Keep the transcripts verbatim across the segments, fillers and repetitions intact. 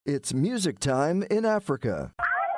It's music time in Africa.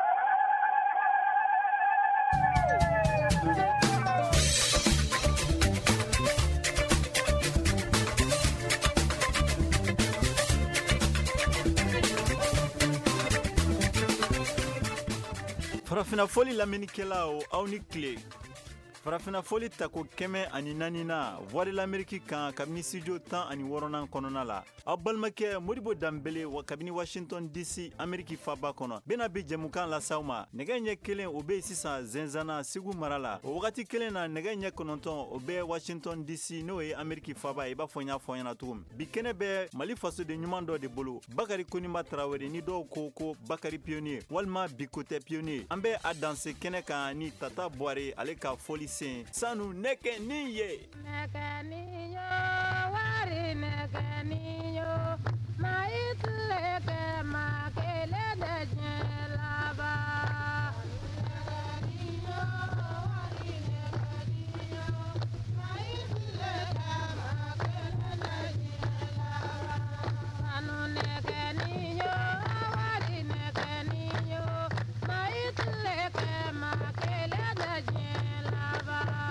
Farafina foli lamɛnnikɛlaw aw ni tile. Farafina foli tako kɛmɛ ani naani na Voix de l'Amérique kan kabini studio tan ani wɔɔrɔnan kɔnɔna la. Aw balimakɛ Modibo Danbele wa kabini Washington D C Amérique faba kɔnɔ. Bena bi jɛmukan lasaw ma. Nɛgɛ ɲɛ kelen o be sisan Zenzana Segu mara la. O wagati kelen na nɛgɛ ɲɛ kɔnɔntɔn o be Washington D C n'o ye Amérique faba i b'a fɔ n y'a fɔ ɲɛna cogo min. Bi kɛnɛ bɛ Mali fasoden ɲuman dɔ de bolo. Bakari Konima Traoré ni dɔw ko ko Bakari Pionnier walima Bikote Pionnier. An bɛ a danse kɛnɛ kan ni Tata Boire ale ka foli sen sanu nɛkɛ ni ye. Nɛkɛ ni yo wari nɛkɛ ni yo ma i tile kɛ ma kelen de diɲɛ laban. Nɛkɛ ni yo wari nɛkɛ ni yo ma i tile kɛ ma kelen de diɲɛ laban. Sanu nɛkɛ ni yo wari nɛkɛ ni yo ma i tile kɛ ma kelen de diɲɛ laban.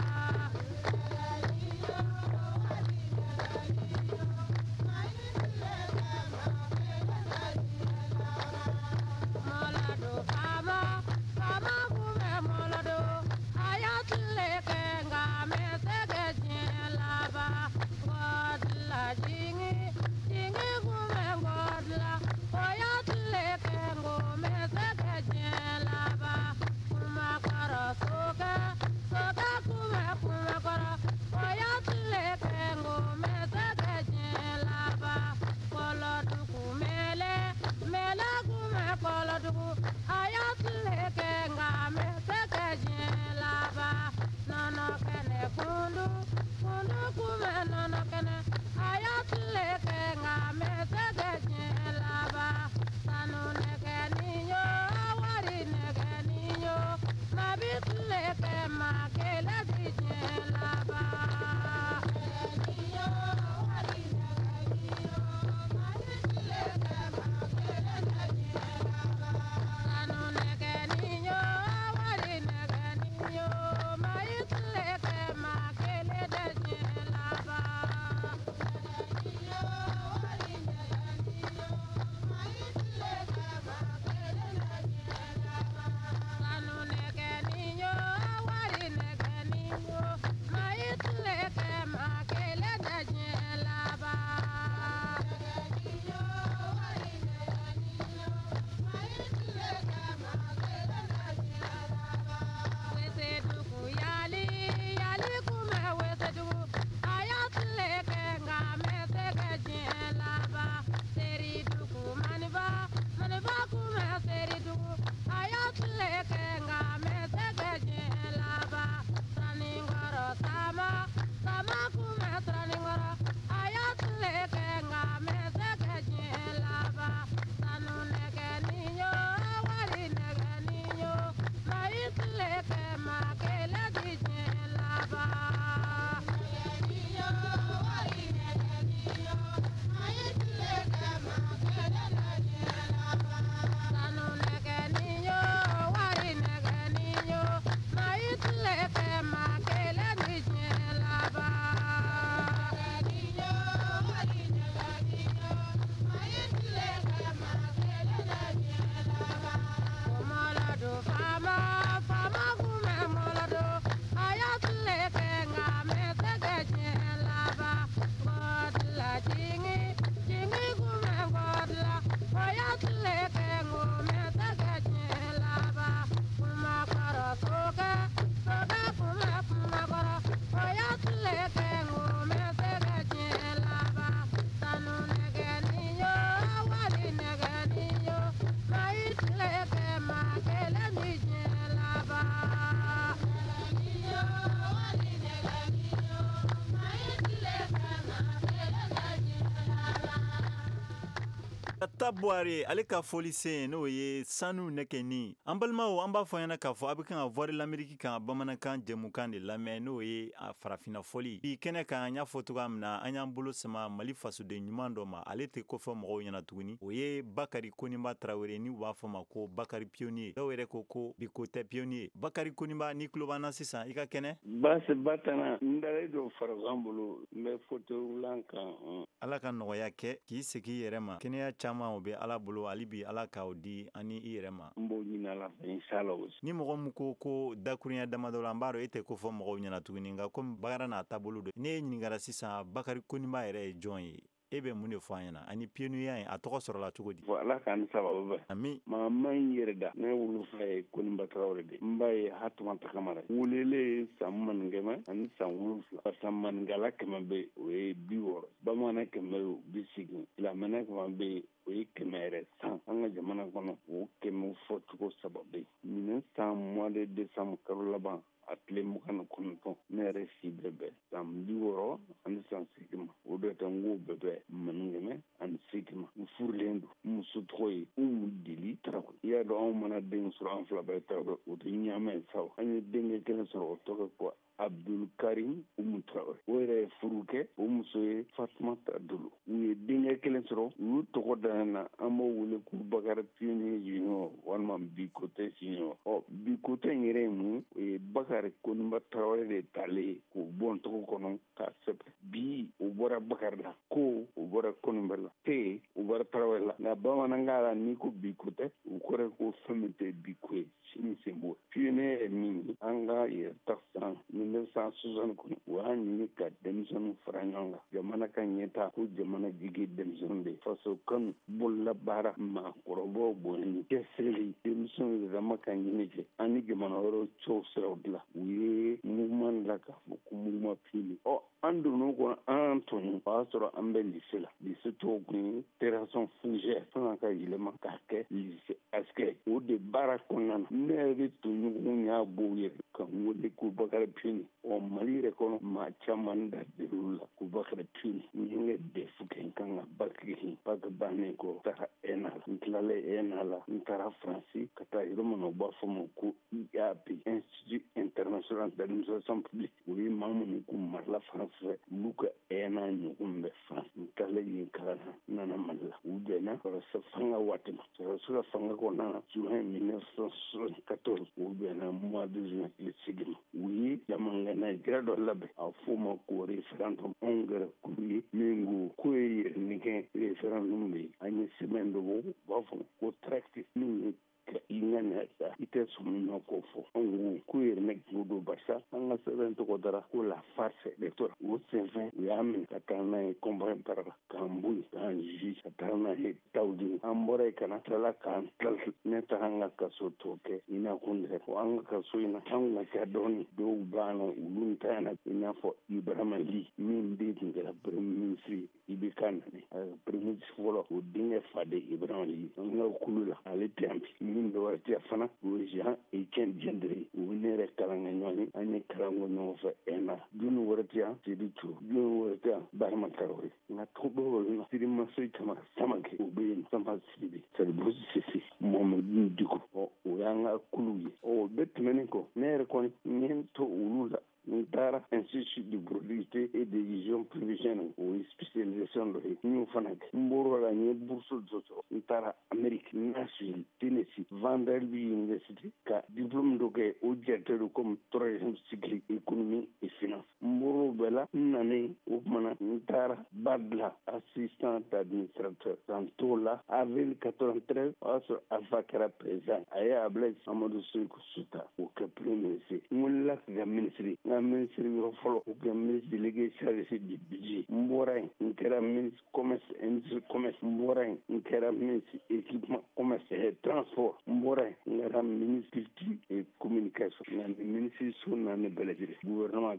Isa Boare ale ka foli sen n'o ye sanu nɛkɛni an balimaw an b'a fɔ ɲɛna k'a fɔ a bɛ kan ka voix de l'Amérique kan bamanankan jɛmukan de lamɛn n'o ye a farafinna foli bi kɛnɛ kan an y'a fɔ cogoya min na an y'an bolo sama Mali fasoden ɲuman dɔ ma ale tɛ kɔfɛ mɔgɔw ɲɛna tuguni o ye Bakari Koninba Tarawele ni u b'a fɔ ma ko Bakari Pionnier dɔw yɛrɛ ko ko Biko tɛ Pionnier Bakari Koninba ni tulo b'an na sisan i ka kɛnɛ baasi ba tana n dalen don farakan bolo n bɛ fotolan kan Ala ka nɔgɔya kɛ k'i segin i yɛrɛ ma kɛnɛya caman o bɛ Ala bolo hali bi Ala k'aw di ani i yɛrɛ ma n b'o ɲini Ala fɛ inshallah ni mɔgɔ min ko ko dakurunya damadɔ la an b'a dɔn e tɛ ko fɔ mɔgɔw ɲɛna tuguni nka komi Bagara n'a taabolo don ne ɲininkara sisan Bakari Koninba yɛrɛ ye jɔn ye e bɛ mun de fɔ an ɲɛna ani pionnier a tɔgɔ sɔrɔla cogo di Ala k'an sababu bɛn ami maa man yɛrɛ da ne wolofa ye Koninba Tarawele de n ba ye Hatumata Kamara welele san maninkɛmɛ ani san wolonfila barisa maninkala kɛmɛ bɛ o ye bi wɔɔrɔ bamanan kɛmɛ o bi segin silamɛnɛ kɛmɛ bɛ yen o ye kɛmɛ yɛrɛ san an ka jamana kɔnɔ o kɛmɛ fɔcogo saba bɛ yen nin san mois de décembre kalo laban a tile mugan ni kɔnɔntɔn ne yɛrɛ si bɛɛ bɛɛ san bi wɔɔrɔ ani san seegin ma o de tɛ n ko bɛɛ bɛɛ maninkɛmɛ ani seegin ma n furulen don n muso tɔgɔ ye Umu Dili Tarawele i y'a dɔn anw mana den sɔrɔ an fila bɛɛ Tarawele o tɛ ɲaamɛ sawo an ye denkɛ kelen sɔrɔ o tɔgɔ ko Abdul Karim Umu Tarawele o yɛrɛ ye furu kɛ o muso ye Fatumata Dolo u ye denkɛ kelen sɔrɔ u y'u tɔgɔ da na an b'o wele ko Bakari Pionnier Junior walima Biko tɛ Junior ɔ Biko tɛ in yɛrɛ ye mun o ye Bakari Koninba Tarawele de talen ye k'o bɔ n tɔgɔ kɔnɔ k'a sɛbɛn bi o bɔra Bakari la ko o bɔra Koninba la te o bɔra Tarawele la nka bamanankan la n'i ko Biko tɛ o kɔrɔ ko fɛn min tɛ Biko ye sini sen bɔ Pionnier ye min ye an ka yɛrɛ ta san mille neuf cent soixante kɔnɔ u y'a ɲini ka denmisɛnninw fara ɲɔgɔn kan jamana ka ɲɛta ko jamana jigi denmisɛnninw de faso kanu bololabaara maakɔrɔbaw bonyani cɛsirili denmisɛnw yɛrɛma ka ɲini kɛ ani jamana wɛrɛw cɛw siraw dilan u ye mouvement la k'a fɔ ko mouvement Pionnier ɔ an donn'o kɔnɔ an tɔɲɔ o y'a sɔrɔ an bɛ lycée la lycée tɔgɔ kun ye Terrason Fougère fɛn ka yɛlɛma k'a kɛ lycée Askɛ o de baara kɔnɔna na ne yɛrɛ bɛ tɔɲɔgɔnw y'a bɔ u yɛrɛ ka n wele ko Bakari Pionnier ɔ Mali yɛrɛ kɔnɔ maa caman da del'u la ko Bakari Pionnier n ye n ka defu kɛ n kan ka bac kɛ bac bannen kɔ n taara E N A la n tilalen E N A la n taara Faransi ka taa yɔrɔ min na u b'a fɔ ma ko I A P Institut International d'Administration Publique o ye maa minnu ko marala Faransi fɛ olu ka E N A ɲɔgɔn bɛ Faransi n taalen yen kalan na n nana Mali la u bɛnna sɔrɔsi fanga waati ma sɔrɔsi ka fanga kɔnɔna na juin mille neuf cent soixante-quatorze u bɛnna mois de juin tile seegin ma u ye jamana jira dɔ labɛn a f'o ma ko référendum anw kɛra kuru ye min ko k'o ye yɛrɛnikɛ référendum de ye an ye sɛbɛn dɔ bɔ u b'a fɔ ko tract min ye ka i ŋaniya i tɛ sɔn min ma k'o fɔ anw ko k'o yɛrɛ ne k'o don barisa an ka sɛbɛn tɔgɔ dara ko la farce électorale o senfɛ u y'a minɛ ka taa n'a ye kɔnpɛrɛn para la k'an bo yen k'an juge ka taa n'a ye Tawudini an bɔra yen ka na tilala k'an tilali ne taara an ka kaso tɔ kɛ i n'a ko n yɛrɛ fɔ an ka kaso in na an ka ca dɔɔnin dɔw banna olu ntanyana i n'a fɔ Ibrahima Li min den tun kɛra premier ministre Ibeka Nane a premier ministre fɔlɔ o denkɛ fa de Ibrahima Li an ka kulu la ale tɛ yan bi min dɔ wɛrɛ tɛ fana o ye Jean Etienne Diendéré o ye ne yɛrɛ kalan kɛ ɲɔgɔn ye an ye kalan kɛ ɲɔgɔn fɛ E N A la dunni wɛrɛ tɛ yan Sidi Ture dunni wɛrɛ tɛ yan Barama Tarawele nka tɔgɔ dɔw bɛ yen Sirimasoyi Camara Samake o bɛ yen Sanba Sidibe Salibosi Sise Mohamɛdi Diko ɔ o y'an ka kuluw ye ɔ o bɛɛ tɛmɛnen kɔ ne yɛrɛ kɔni n ye n to olu la n taara institut de productivité et de gestion prévisionnelle o ye spécialisation dɔ ye n y'o fana kɛ n bɔr'o la n ye bourse dɔ sɔrɔ n taara Amérique Nashville Tennessee Vanderbilt University ka diplôme dɔ kɛ o jate do comme troisième cycle économie et finance n bɔr'o bɛɛ la n nanen o tumana n taara Badla assistant administrateur k'an t'o la avril quatre-vingt-treize o y'a sɔrɔ Alpha kɛra président a ye Ablaye Amadou Sékou Souta o kɛ premier ministre n wulila ka kɛ ministre n ka ministre yɔrɔ fɔlɔ o kɛ ministre délégué chargé du budget n bɔra yen n kɛra ministre commerce industrie commerce n bɔra yen n kɛra ministre équipement commerce et transport n bɔra yen n kɛra ministre culture et communication nka nin ministre so naani bɛɛ lajɛlen gouvernement ka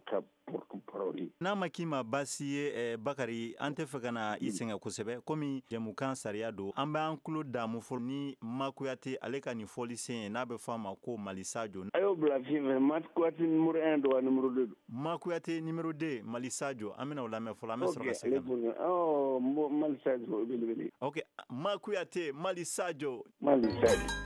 porte-parole. N'a ma k'i ma baasi ye eh, Bakari an tɛ fɛ ka na i sɛgɛn kosɛbɛ komi jɛmukan sariya don an bɛ an tulo damu fɔ ni Ma Kuyate ale ka nin fɔli sen ye n'a bɛ fɔ a ma ko Mali Sajo. A y'o bila fiɲɛ fɛ Ma Kuyate numéro un don wa numéro deux don? Ma Kuyate numéro deux Mali Sajo an bɛna o lamɛn fɔlɔ an bɛ sɔrɔ ka segin. Ok, oh, Mali Sajo belebele. Ok, Ma Kuyate Mali Sajo. Mali Sajo.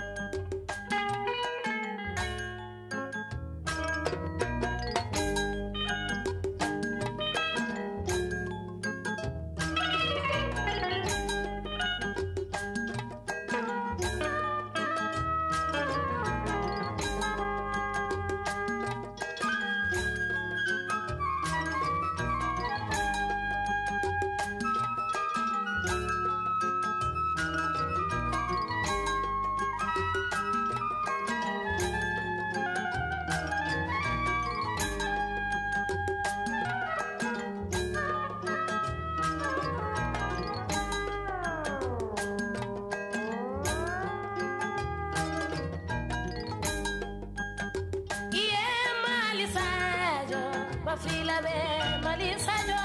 Fila be Mali Sajo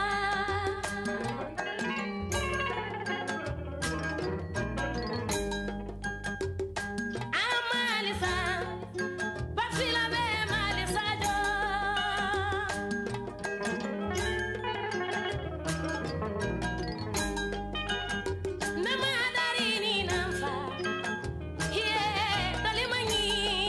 Amalisa ba fila be Mali Sajo Nama darini namfa ye dalimani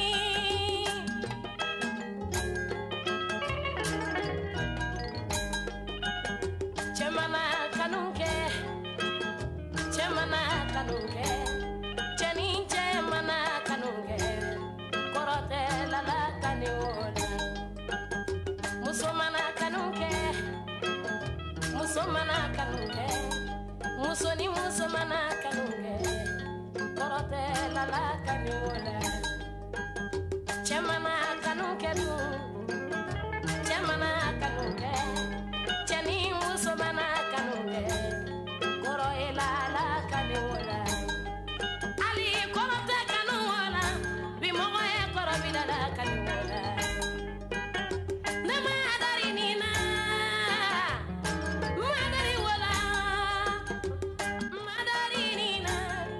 Chemana kanunke, chemana kanunke, chenin chemana kanunke, korote la la kaniola. Musomana kanunke, musomana kanunke, musoni musomana kanunke, korote la la kaniola. Chemana kanunke du, chemana kanunke. Chani musomana kanunge koro elala kaniola Ali korote kaniola bimogo e koro bilala kaniola Nama adari nina madari wala madari nina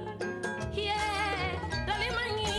yeah dalimani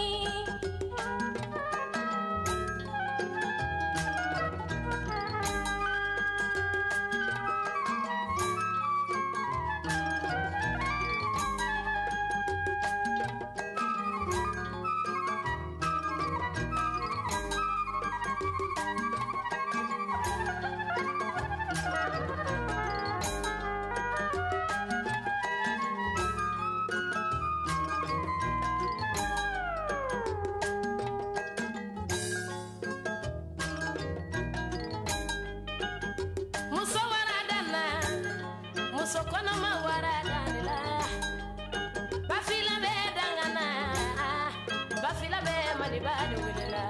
Sokono ma warada la bafila be dangana bafila be mali badu la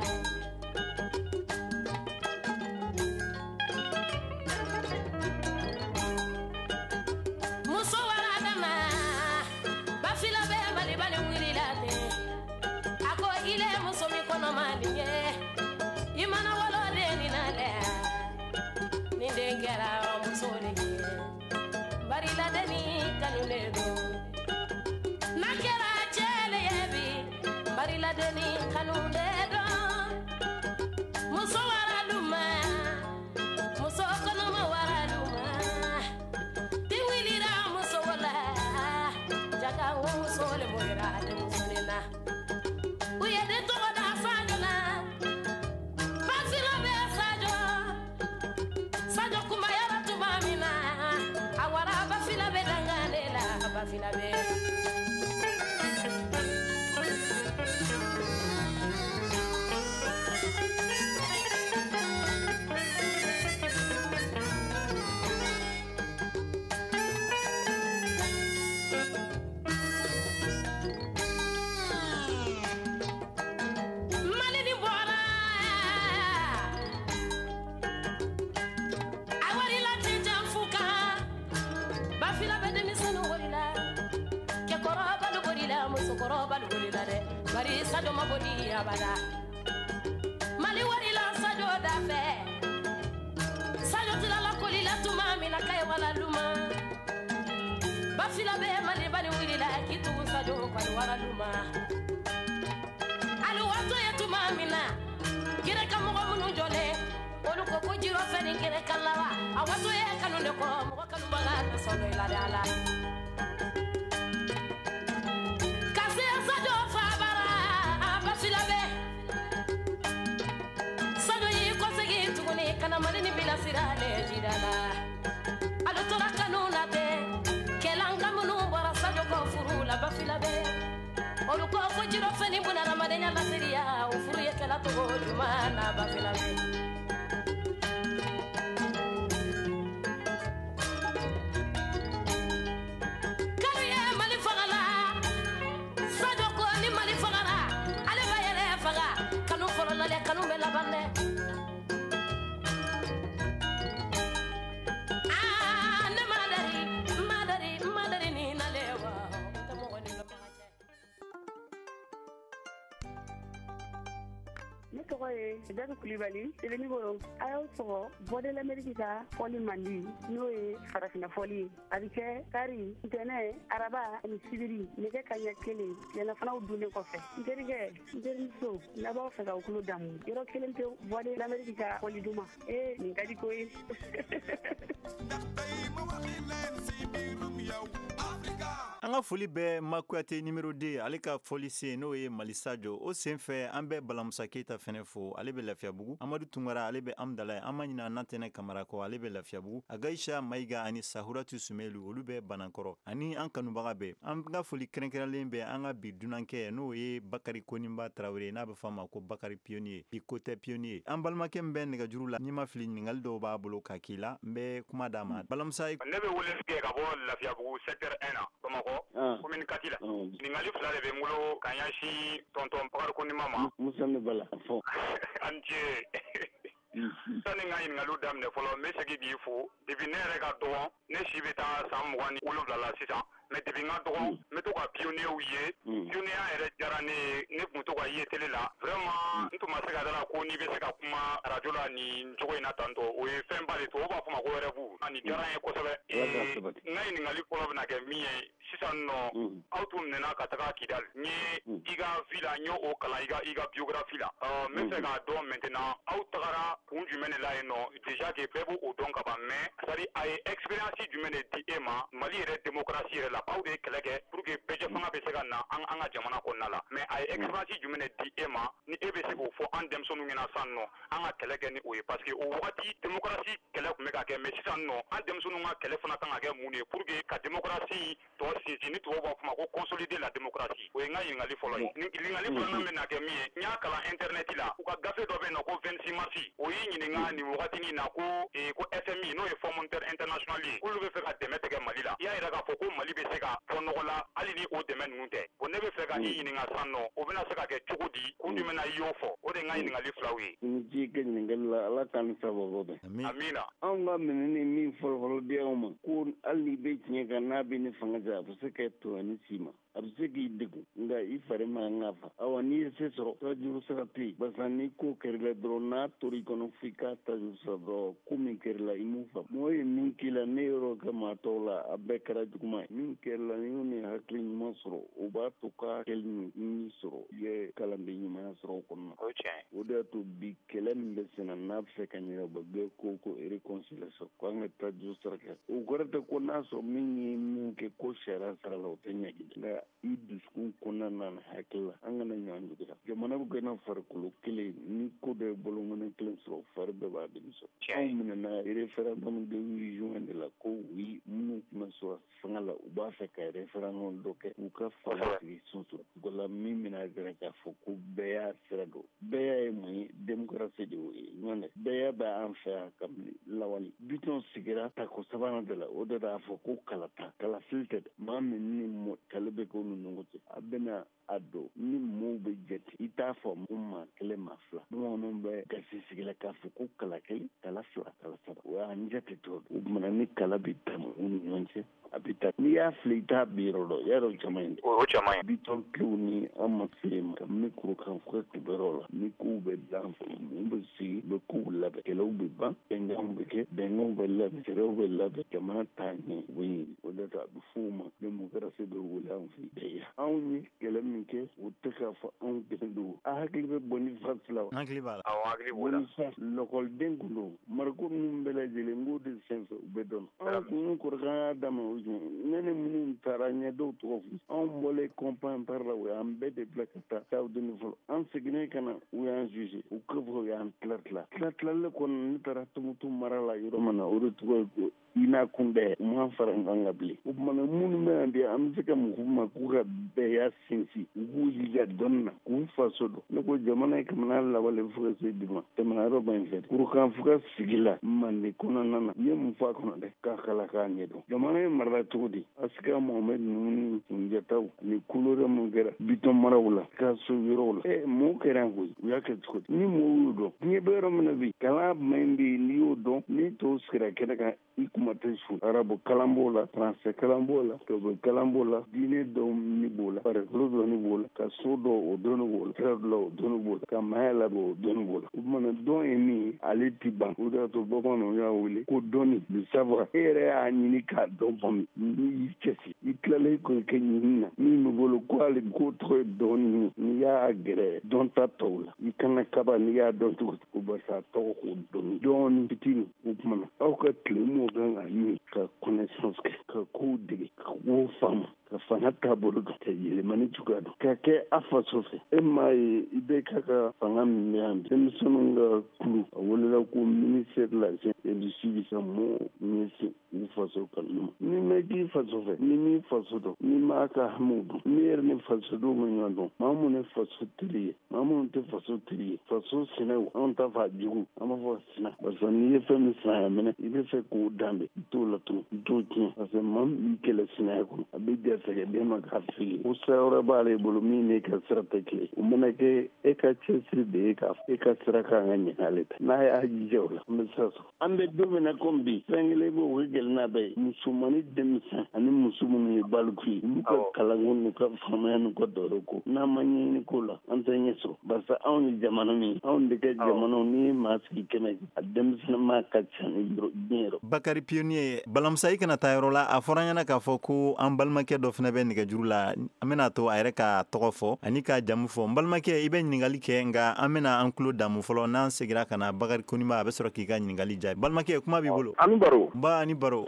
muso warada ma bafila be mali badu la te ako ile muso mi kono maliye imana wolo de ni na le ni dengera muso de Barila deni kanuledo Nakera chele yebi Barila deni kanuledo Muso waraduma Muso konoma waraduma Tiwilira muso wala Jaga muso le moira de musolena Uye de togo da fagala Basila be sajo Sajo kumayara tumamina Awara bafila be dangalela bafila be Malini bora Awari la tinjamfuka Bafila be demisano gorila Ke koroba lu gorila muso koroba lu gorila de Bari sajo mabodi abada Mali warila sajo da fe tuma mina kay wala luma bafila be mali bani wilila kitu sajo kwa wala luma alu wato ya tuma mina kire kamo munu jole olu ko ko jiro feni kire kalawa awato ya kanu ne ko mo kanu bala solo ila dala kasi sajo fa bara bafila be sajo yi ko segi tuguni kana mali ni bila sirale jidala alu tora kanu na be kelanga munu bara sajo ko furu la bafila be olu ko ko jiro feni buna na madenya la siria o furu ye kala to jumana bafila be kanu me la bande ah ne madari madari madari ni na lewa ta mo woni la pache ne tɔgɔ ye Dadu Kulibali Sebenikoro a y'aw sɔgɔ Voix de l'Amérique ka fɔli mandi n'o ye farafina fɔli ye a bɛ kɛ kari ntɛnɛ araba ani sibiri nɛgɛ kaɲɛ kelen tilelafanaw dunnen kɔfɛ n terikɛ n terimuso n'a b'aw fɛ ka tulo damu yɔrɔ kelen tɛ Voix de l'Amérique ka fɔli duman ee nin ka di ko ye an ka foli bɛ Makuyate numéro deux ale ka foli sen n'o ye Mali Sajo o sen fɛ an bɛ Balamusa Keyita fɛnɛ fo ale bɛ Lafiyabugu Amadu Tunkara ale bɛ Amdalaye an ma ɲina Nantɛnɛ Kamara kɔ ale bɛ Lafiyabugu Agaisha Mayiga ani Sahuratu Sumelu olu bɛ Banankɔrɔ ani an kanubaga bɛɛ an ka foli kɛrɛnkɛrɛnlen bɛ an ka bi dunankɛ n'o ye Bakari Koninba Tarawele n'a bɛ fɔ a ma ko Bakari Pionnier bi Kotɛ Pionnier an balimakɛ min bɛ nɛgɛjuru la n'i ma fili ɲininkali dɔw b'a bolo ka k'i la n bɛ kuma d'a ma Balamusa ne bɛ wele kɛ ka bɔ Lafiyabugu secteur un na Bamakɔ commune kati la ɲininkali fila de bɛ n bolo ka ɲɛsin tonton Bakari Koninba ma Musa ne bala fɔ an ce sani n ka ɲininkaliw daminɛ fɔlɔ n bɛ segin k'i fo depuis ne yɛrɛ ka dɔgɔn ne si bɛ taa san mugan ni wolonwula la sisan mais depuis n ka dɔgɔn n bɛ to ka pionniers ye pionniers yɛrɛ diyara ne ye ne tun to ka ye télé la vraiment n tun ma se ka dala ko n'i bɛ se ka kuma radio la nin cogo in na tantɔ o ye fɛnba de to o b'a fɔ ma ko rêve nin diyara n ye kosɛbɛ n ka ɲininkali fɔlɔ bɛna kɛ min ye sisan nɔ aw tun minɛna ka taga Kidali n ye i ka vie la n ye o kalan i ka i ka biographie la n bɛ fɛ k'a dɔn maintenant aw tagara kun jumɛn de la yen nɔ déjà que bɛɛ b'o dɔn ka ban mais c'est à dire a ye expérience jumɛn de di e ma Mali yɛrɛ démocratie yɛrɛ la aw de ye kɛlɛ kɛ pour que bɛɛ fanga bɛ se ka na an an ka jamana kɔnɔna la mais a ye expérience jumɛn de di e ma ni e bɛ se k'o fɔ an denmisɛnninw ɲɛna sisan nɔ an ka kɛlɛ kɛ ni o ye parce que o wagati démocratie kɛlɛ tun bɛ ka kɛ mais sisan nɔ an denmisɛnninw ka kɛlɛ fana kan ka kɛ mun de ye pour que ka démocratie tɔ sinsin ni tubabu b'a fɔ ma ko consolider la démocratie o ye n ka ɲininkali fɔlɔ ye ɲininkali filanan bɛ na kɛ min ye n y'a kalan internet la u ka gafe dɔ bɛ yen nɔ ko vingt-six mars o y'i ɲininka nin wagati na ko ko F M I n'o ye Fonds monétaire international ye k'olu bɛ fɛ ka dɛmɛ tigɛ Mali la i y'a yira k'a fɔ ko Mali bɛ se ka bɔ nɔgɔ la hali ni o dɛmɛ ninnu tɛ bon ne bɛ fɛ ka i ɲininka sisan nɔ o bɛna se ka kɛ cogo di kun jumɛn na i y'o fɔ o de ye n ka ɲininkali filaw ye. ni ji kɛ ɲininkali la Ala k'an sababu bɛn. Amina. Anw ka minɛni min fɔlɔfɔlɔ di anw ma ko hali n'i bɛ tiɲɛ kan n'a bɛ ni fanga ja a bɛ se ka tɔɲɔ ni si ma a bɛ se k'i degun nka i fari ma kan ka fa awa n'i ye se sɔrɔ tajuru sira tɛ yen barisa ni ko kɛr'i la dɔrɔn n'a tora i kɔnɔ f'i k'a tajuru sira dɔrɔn ko min kɛr'i la i m'o faamu mɔgɔ ye min k'i la ne yɔrɔ kɛ maa tɔw la a bɛɛ kɛra juguman ye min kɛr'i la ni y'o ni hakili ɲuman sɔrɔ o b'a to k'a kɛli min sɔrɔ i ye kalanden ɲumanya sɔrɔ o kɔnɔna o tiɲɛ o de y'a to bi kɛlɛ min bɛ sen na n'a bɛ fɛ ka ɲɛ ba bɛɛ ko ko réconciliation ko an ka tajuru sira kɛ o kɔrɔ tɛ ko n'a sɔrɔ min ye min kɛ ko sariya sira la o tɛ ɲɛ nka i dusukun kɔnɔna na hakili la an kana ɲɔgɔn juguya jamana bɛ kɛ na farikolo kelen ni ko dɔ ye bolokɔnɔ kelen sɔrɔ fari bɛɛ b'a demi sɔrɔ anw minɛna référendum de huit juin de la ko oui minnu tun bɛ sɔrɔ fanga la u b'a fɛ ka référendum dɔ kɛ u ka fanga sigi sunsun o la min bɛna gɛrɛ k'a fɔ ko bɛɛ y'a sira dɔn bɛɛ y'a ye mun ye démocratie de y'o ye ɲɔgɔn tɛ bɛɛ y'a bɛ an fɛ yan kabini lawale bitɔn sigira tako sabanan de la o de y'a fɔ ko kalata kalafili tɛ maa min ni kɛlɛ bɛ k'o ni ɲɔgɔn cɛ a bɛna a don ni maaw bɛ jate i t'a fɔ mɔgɔ ma kelen ma fila bamananw bɛ gasi sigi la k'a fɔ ko kala kelen kala fila kala saba o y'an jate tɔ o tumana ni kala bɛ tɛmɛ u ni ɲɔgɔn cɛ a bɛ taa n'i y'a fili i t'a bi yɔrɔ dɔn y'a dɔn caman ye o caman ye bitɔn kiliw ni an ma se ma kabini kurukan fo ka kibaruyaw la ni kow bɛ dilan mun bɛ sigi u bɛ kow labɛn kɛlɛw bɛ ban bɛnkanw bɛ kɛ bɛnkanw bɛ labɛn sɛbɛnw bɛ labɛn jamana t'a ɲɛ u bɛ ɲini o de a bɛ fɔ o ma demokarasi bɛ wele anw fɛ bɛɛ ya anw ye kɛlɛ min kɛ o tɛ k'a fɔ anw dɛmɛ don a hakili bɛ Boniface la hakili b'a la awɔ hakili b'o la Boniface lɔkɔliden kun don mariko ninnu bɛɛ lajɛlen n b'o de senfɛ u bɛ dɔn anw kun ye kɔrɔkan y'a daminɛ o jun ne ni minnu taara ɲɛ dɔw tɔgɔ fɔ anw bɔlen kɔnpan par la o y'an bɛɛ de bila ka taa taa deni fɔlɔ an seginnen ka na u y'an juge u ka fɔ u y'an tila tila tila tilali kɔnɔ ne taara Tumutu mara la yɔrɔ min na o de tɔgɔ ye ko ina kunbɛ u m'an fara ɲɔgɔn kan bilen o tumana minnu bɛ yan bi an bɛ se ka mun f'u ma k'u ka bɛɛya sinsin u k'u jija dɔnni na k'u faso dɔn ne ko jamana ye kamana lawale fo ka se bi ma tɛmɛna yɔrɔ ba in fɛ kurukan fo ka sigi la Mande kɔnɔna na n ye mun fɔ a kɔnɔ dɛ k'a kala k'a ɲɛ dɔn jamana ye marala cogo di Asika Mohamɛd ninnu ni Sunjataw ani Kulore mun kɛra Bitɔn maraw la ka so yɔrɔw la ɛ mun kɛra yan koyi u y'a kɛ cogo di ni mɔgɔw y'o dɔn diɲɛ bɛ yɔrɔ min na bi kalan jumɛn bɛ yen n'i y'o dɔn n'i tɔw sigira kɛnɛ kan i kuma tɛ su arabu kalan b'o la français kalan b'o la tubabu kalan b'o la diinɛ dɔw ni b'o la farikolo dɔnni b'o la ka so dɔw o dɔnni b'o la sira dɔw o dɔnni b'o la ka maaya labɛn o dɔnni b'o la o tumana dɔn ye min ye ale ti ban o de y'a to bamananw y'a wele ko dɔnni le savoir e yɛrɛ y'a ɲini k'a dɔn faamu n'i y'i cɛsiri i tilalen k'o kɛ ɲini na min bɛ bolo ko ale ko tɔgɔ ye dɔnni n'i y'a gɛrɛ dɔn ta tɔw la i kana kaba n'i y'a dɔn cogo o barisa a tɔgɔ ko dɔnni dɔɔni fitinin o tumana aw ka tile m'o kan ka ɲini ka connaissance kɛ ka kow dege ka kow faamu ka fanga taabolo dɔn ka yɛlɛmani cogoya dɔn ka kɛ a faso fɛ e m'a ye i bɛ ka ka fanga min bɛ yan denmisɛnninw ka kulu a welela ko ministère de la jeunesse et du suivi ka mɔɔ ɲɛsin u faso kalulu ma n'i ma k'i faso fɛ ni min faso dɔn n'i m'a ka hamiw dɔn n'i yɛrɛ ni fasodenw ma ɲɔgɔn dɔn maa minnu ye faso teri ye maa minnu tɛ faso teri ye faso sinɛw anw ta fɔ a jugu an b'a fɔ sinɛ parce que n'i ye fɛn min sinaya minɛ i bɛ fɛ k'o danbe i t'o latunu i t'o tiɲɛ parce que maa min b'i kɛlɛ sinaya kɔnɔ a bɛ jɛ sɛgɛden ma k'a fili o sira wɛrɛ b'ale bolo min n'e ka sira tɛ kelen o mana kɛ e ka cɛsiri de ye k'a e ka sira kan ka ɲɛ ale ta n'a y'a jija o la an bɛ sira sɔrɔ an bɛ don min na komi bi fɛn kelen bɛ o ye gɛlɛnna bɛɛ ye musomani denmisɛn ani muso minnu ye baliku ye olu ka kalanko n'u ka faamaya n'u ka dɔwɛrɛ ko n'an ma ɲɛɲini ko la an tɛ ɲɛ sɔrɔ barisa anw ye jamana min anw de kɛ jamanaw n'i ye maa sigi kɛmɛ a denmisɛnninma ka ca ni diɲɛ yɔrɔ Bakari Pionnier balamusa i kana taa yɔrɔ la a fɔra ɲɛna k'a fɔ ko an balimakɛ dɔ fana bɛ nɛgɛjuru la an bɛna to a yɛrɛ ka tɔgɔ fɔ ani k'a jamu fɔ n balimakɛ i bɛ ɲininkali kɛ nka an bɛna an tulo damu fɔlɔ n'an segira ka na Bakari Koninba a bɛ sɔrɔ k'i ka ɲininkali jaabi balimakɛ kuma b'i bolo ani baro nba ani baro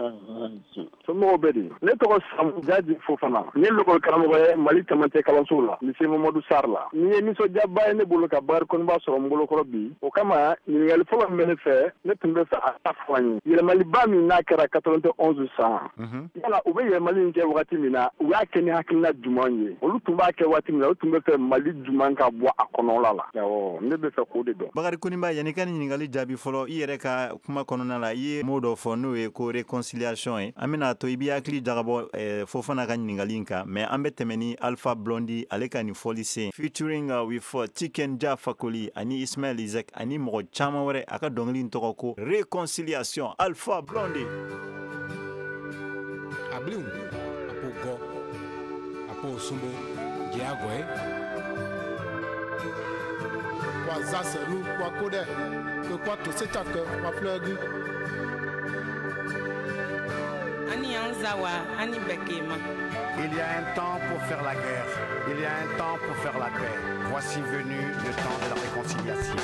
somɔgɔw bɛ di ne tɔgɔ Samu Jaji Fofana n ye l'école karamɔgɔ ye Mali cɛmancɛ kalanso la lycée Mamadou Sarr la ni ye nisɔndiyaba ye ne bolo ka Bakari Koninba sɔrɔ n bolokɔrɔ bi o kama ɲininkali fɔlɔ min bɛ ne fɛ ne tun bɛ fɛ a ta fɔ an ye yɛlɛmaliba min n'a kɛra quatre-vingt-onze san yala u bɛ yɛlɛmali in kɛ wagati min na u y'a kɛ ni hakilina jumɛn ye olu tun b'a kɛ waati min na u tun bɛ fɛ Mali jumɛn ka bɔ a kɔnɔla la awɔ ne bɛ fɛ k'o de dɔn Bakari Koninba yanni ka ni ɲininkali jaabi fɔlɔ i yɛrɛ ka kuma kɔnɔna la i ye mot dɔ fɔ n'o ye ko réconciliation ye an bɛna to i b'i hakili jagabɔ eh, Fofana ka ɲininkali in kan mais an bɛ tɛmɛ ni Alpha Blondy ale ka nin fɔli sen featuring uh, with uh, Tiken Jah Fakoly ani Ismail Isaac ani mɔgɔ caman wɛrɛ a ka dɔnkili in tɔgɔ ko réconciliation Alpha Blondy Abliu apo go apo sumbo jiagwe kwa zase lu kwa kode que kwa to setake kwa flegu ani anzawa ani bekema. Il y a un temps pour faire la guerre, il y a un temps pour faire la paix. Voici venu le temps de la réconciliation.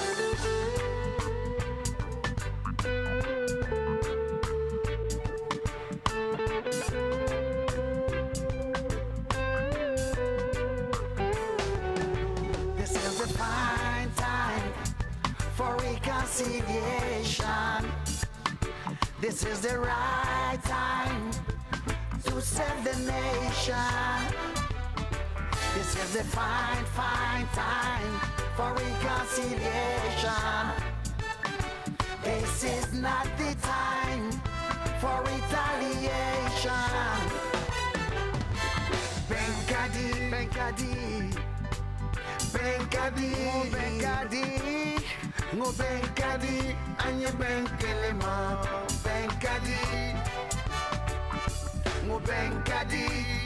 This is the fine time for reconciliation. This is the right time to save the nation. This is the fine, fine time for reconciliation. This is not the time for retaliation. Benga Benkadi, Benkadi, Benkadi, Benkadi, Ngo Benkadi, Anye Benkelema, Benkadi, Ngo Benkadi,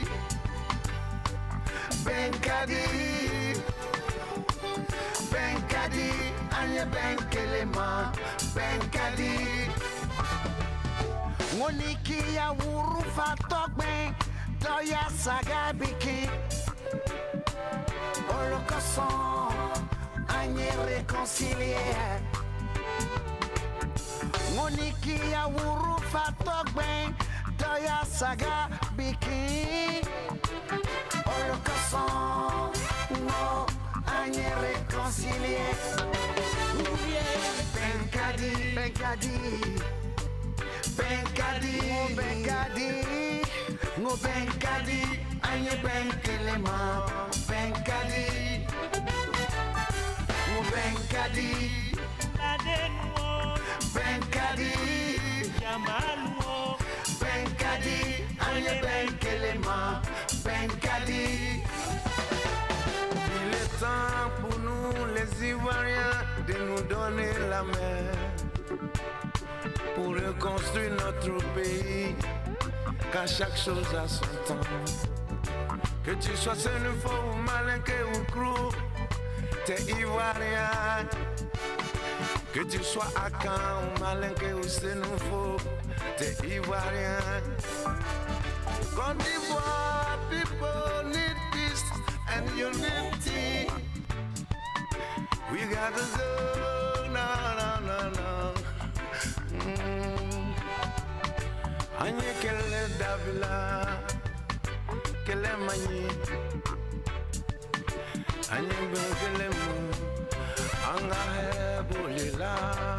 Benkadi, Benkadi, Anye Benkelema, Benkadi. Moniki ya wuru fatokben doya saga biki Olokoson anye réconcilié Moniki ya wuru fatokben doya saga biki Olokoson no anye réconcilié Benkadi, Benkadi Benkadi, Benkadi, Ngo Benkadi, Anye Benkelema, Benkadi, Ngo Benkadi, Benkadi, Benkadi, Anye Benkelema, Benkadi. Il est temps pour nous les Ivoiriens de nous donner la main pour reconstruire notre pays, car chaque chose a son temps. Que tu sois sénéfo ou malinqué ou crou, t'es ivoirien. Que tu sois akan ou malinqué ou sénéfo, t'es ivoirien. Côte d'Ivoire, people need peace and unity. We gotta go, no, no, no, no. Anye kele Davila, kele mani, anye ben kele mu, anga he bolila.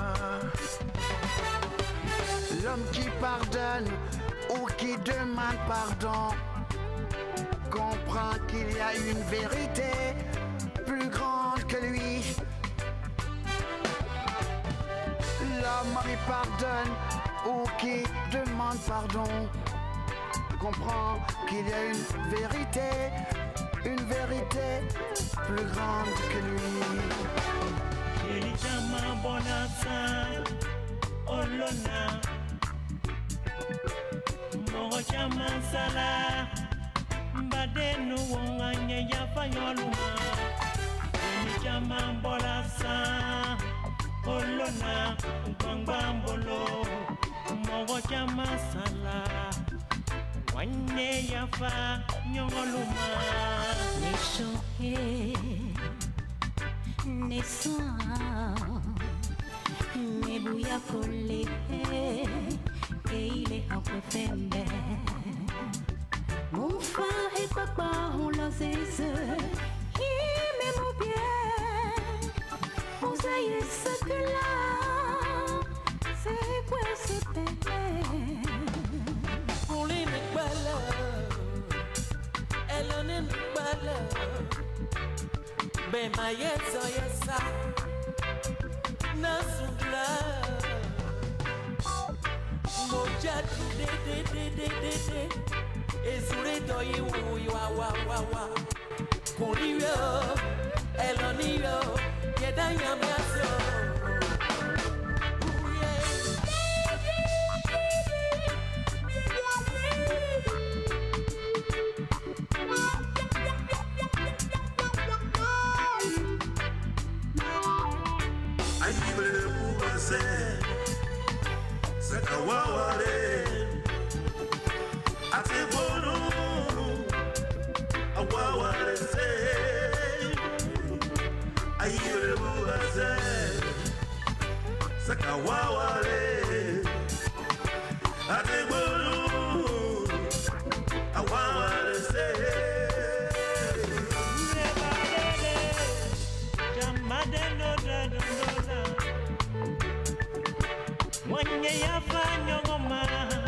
L'homme qui pardonne ou qui demande pardon comprend qu'il y a une vérité plus grande que lui. L'homme qui pardonne ou qui demande pardon comprend qu'il y a une vérité, une vérité plus grande que lui. Olona, Bangbambolo, Mogocha Masala, Wane Yafa, Nyongoluma, Nation he, Nation, Mebuya Kole, Eile Hakwefembe, Mon frère et papa, on l'a zézé, il m'aime bien. Vous ayez ce que là, c'est quoi ce bébé? Pour les balles, elle en est balle. Ben ma yesa yesa, na soubla. Moja de de de de de de, et sur les doigts ou wa wa wa wa. Pour lui, elle en est là. Get down your Sakawawale, Adebolu, Awawale say, Jamade no da no da, Wanye yafa nyongoma,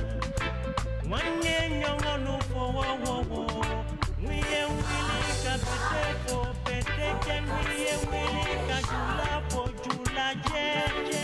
Wanye nyongo no fo wo wo wo, Wiye wili ka pete fo pete ken wiye wili ka jula fo jula je je.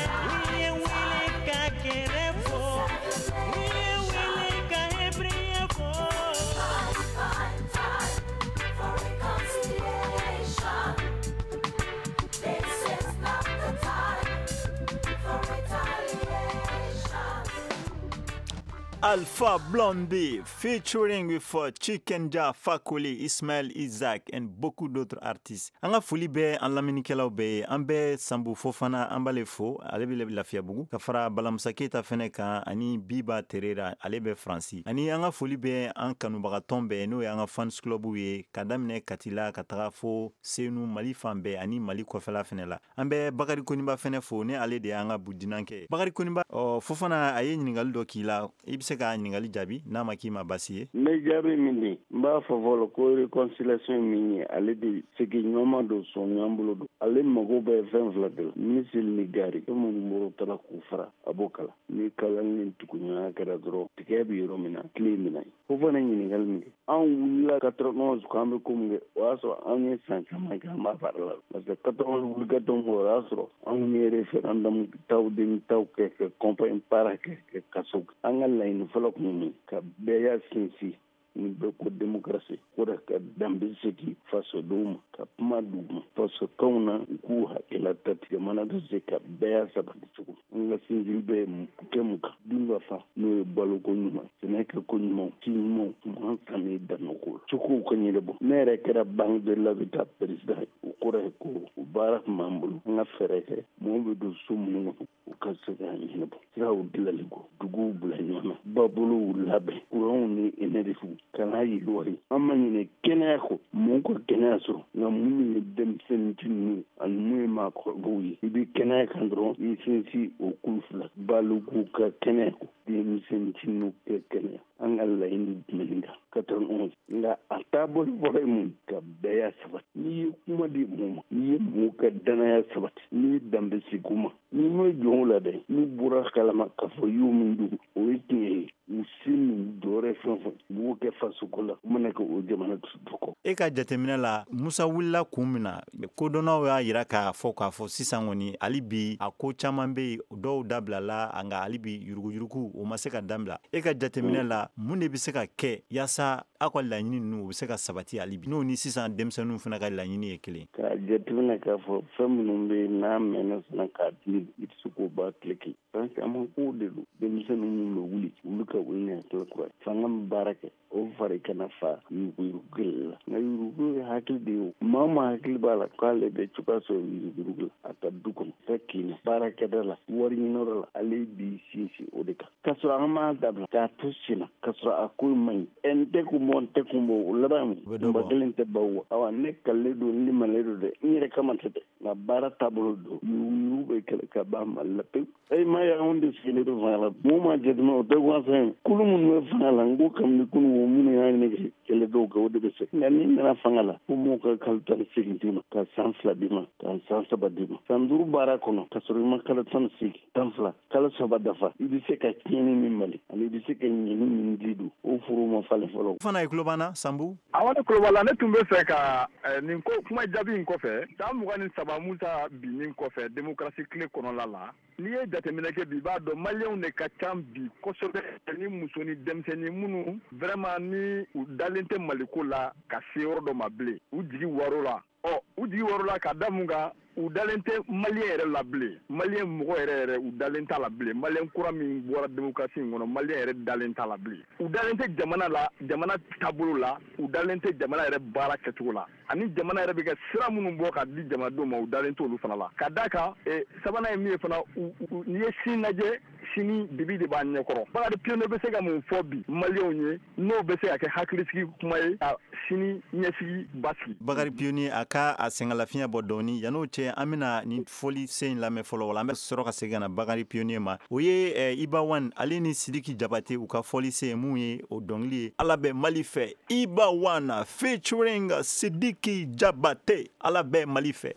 Alpha Blondy featuring with uh, Chicken Ja, Fakoli, Ismail Isaac and beaucoup d'autres artistes. Anga foli be an laminikelaw be an be Sambu Fofana an bale fo ale be lafiya bugu ka fara Balamusa Keita fene kan ani Biba Terera ale be Fransi. Ani anga foli be an kanubaga tombe no anga fans club ye ka damine Katila ka taga fo Senu Mali fambe ani Mali kofela fene la. An be Bakari Konimba fene fo ne ale de anga budinanke. Bakari Konimba oh, Fofana aye nyingal do kila ibse ka nyingali jabi na makima basiye. Me jabi mini mba favolo ko reconciliation mini ale de segi nyoma do so nyambulo do ale mago be vingt vladel misil ni gari ko mo mboro tala ku fara abokala ni kala ni tukunya kara dro tikebi romina klimina ko fona nyingal mi an wula quatre-vingt-onze kambe kumge waso an san kama kama farla parce que quatre-vingt-onze wulga don waso an ni referendum taw din taw ke campagne para ke kasuk an Allah ni folok ni ka beya sinsi ni be ko demokrasi ko da ka dambe seki faso dum ka kuma dum faso kauna ku ha ila tati mana da se ka beya sabati ku nga sinzi be ke mu ka dinga fa no balu ko nyuma sene ka ko nyuma ti mo mo sami da no ko chuku ko ni lebo mere kera bang de la vita president ko re ko barak mambulu nga fereke mo be do sumu ka se ga ni lebo ra u dilali ko dugu bula nyama babulu labe ko ni enerifu kana yi lori amma ne kene ko mun ko kene so na mun ne dem sentinu an mu ma ko goyi bi kene kan dro yi sinsi o kulfla balugu ka kene ko dem sentinu ke kene an Allah indi melinga quatre-vingt-onze nga atabol boy mun ka beya sabat ni kuma di mu ni mu ka dana ya sabat ni dambe siguma ni mo jongla de ni bura kalama ka fo yumun du o yiti usin dore fonfon bu ke fasukola mun ka o jamana duko e ka jatemina la Musa Willa kumina ko dono ya yira ka fo ka fo sisan woni alibi a ko chamambe do dabla la anga alibi yurugu yurugu o maseka damla e ka jatemina la mun ne bi se ka ke yasa akwa laɲini nu bi se ka sabati alibi no ni sisan demsanu fana ka laɲini ye kelen ka jatemina ka fo famunum be na menos na ka di itsuko ba kleki parce que am ko de demsanu mu lo wuli luka wini to ko fangam barake o fare kana fa yurugul na yurugul hakil de mama hakil bala kale be chuka so yurugul ata dukon takina barake dala wori norala ale bi sisi odeka kaso ama dabla ta tusina kaso akul mai ente ku monte ku mo labam bagalente bawo awa ne kalle do ni maledo de nyere kamante de na bara tablo do yube kala ka ba malape ay ma ya onde sile do vala mo ma jedno de wasen kulumun we fala ngo kam ni kunu mun ya ne kele do go de se ngani na fangala mo ka kaltan sigindima ka sansla bima ka sansa badima sandur bara kono kasuri makala tan sig tanfla kala sabadafa idi se ka kini min mali ani idi se ka ni min didu o furu mo fale folo fana e globana Sambu awale globala ne tumbe se ka nin ko kuma jabi in kofe ta mugani saba musa bi nin kofe demokrasi kle kono lala ni e jatemina ke bi ba do malion ne ka chambi kosobe ni musoni demseni munu vraiment ni u dalente maliko la ka seoro do mable u jigi waro la o u jigi waro la ka damunga u dalente malien yɛrɛ la bilen malien mɔgɔ yɛrɛ yɛrɛ u dalen t'a la bilen malien kura min bɔra démocratie in kɔnɔ malien yɛrɛ dalen t'a la bilen u dalen tɛ jamana la jamana taabolo la u dalen tɛ jamana yɛrɛ baara kɛcogo la ani jamana yɛrɛ bɛ kɛ sira minnu bɔ ka di jamanadenw ma u dalen t'olu fana la ka d'a kan sabanan ye min ye fana n'i ye sini lajɛ sini dibi de b'a ɲɛkɔrɔ Bakari Pionne bɛ se ka mun fɔ bi maliyɛnw ye n'o bɛ se ka kɛ hakilisigi kuma ye ka sini ɲɛsigi basigi Bakari Pionne a ka a sɛngɛlafiɲɛ bɔ dɔɔni yan'o cɛ an bɛna ni foli sen lamɛn fɔlɔ wala an bɛ sɔrɔ ka segin ka na Bakari Pionne ma o ye Iba Wan ale ni Sidiki Jabate u ka foli sen mun ye o dɔnkili ye ala bɛ Mali fɛ Iba Wan featuring Sidiki Jabate ala bɛ Mali fɛ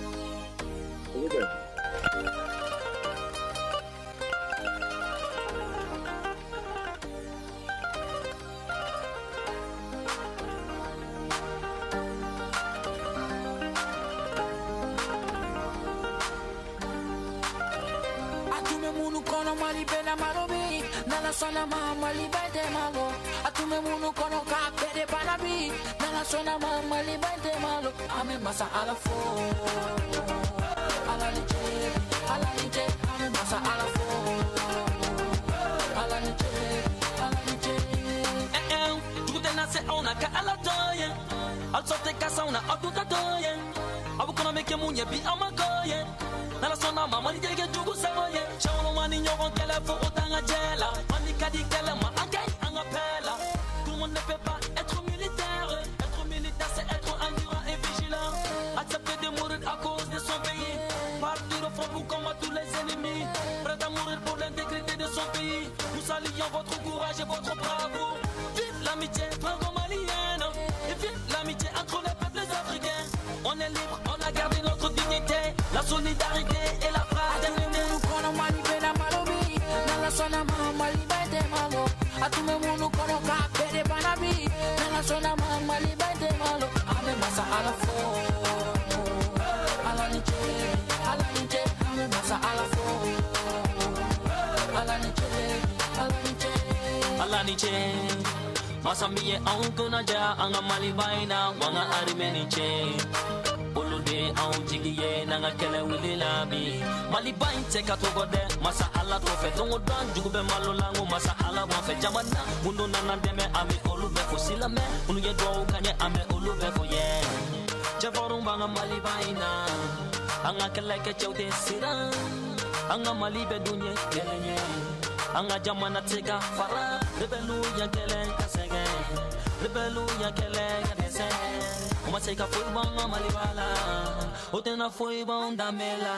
Sona mama libete malo atume munu kono ka pede panabi nana sona mama libete malo ame masa ala fo ala lije ala lije ame masa ala fo ala lije munye bi amakoye nala sona mama ni jege jugu samoye chawlo mani nyogon kele fo otanga jela mani kadi kele ma angay anga pela tout le monde ne peut pas être militaire être militaire c'est être endurant et vigilant accepter de mourir à cause de son pays partir au front pour combattre tous les ennemis prêt à mourir pour l'intégrité de son pays nous saluons votre courage et votre bravoure vive l'amitié franco-malienne et vive l'amitié entre les peuples africains on est libre on a gardé notre dignité la solidarité et la fraternité nous kono mali bena malobi nala sona mali bete malo atume munu kono ka bede banabi nala sona mali bete malo ame masa ala fo ala niche ala niche ame masa ala fo ala niche ala niche ala niche masa miye ankuna ja anga mali baina wanga arimeniche olude au jigiye nanga kele wili labi mali bain te katogode masa ala to fe tongo dan jugube malolango masa ala wa fe jamana mundo nana deme ame olube fo silame unu ye do kanye ame olube fo ye jaforum banga mali baina anga kele ke chewte sira anga mali be dunye kelenye anga jamana tega fara rebelu ya kele kasege rebelu ya kele kadese uma seka foi banga malibala otena foi bom damela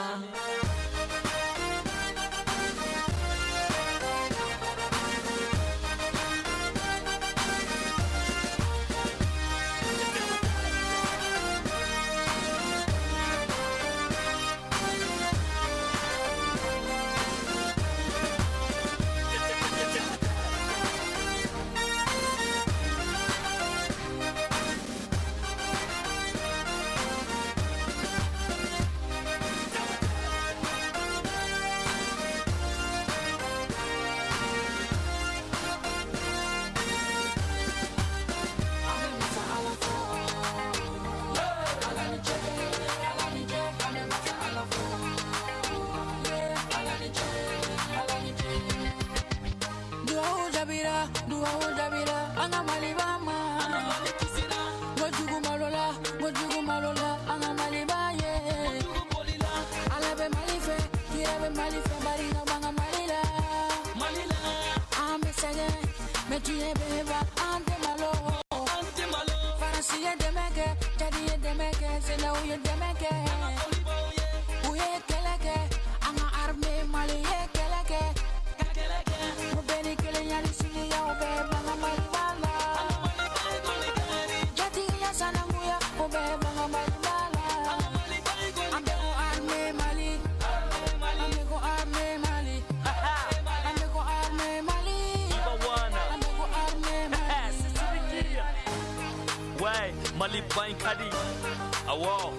Mali Bain Kadi, awo,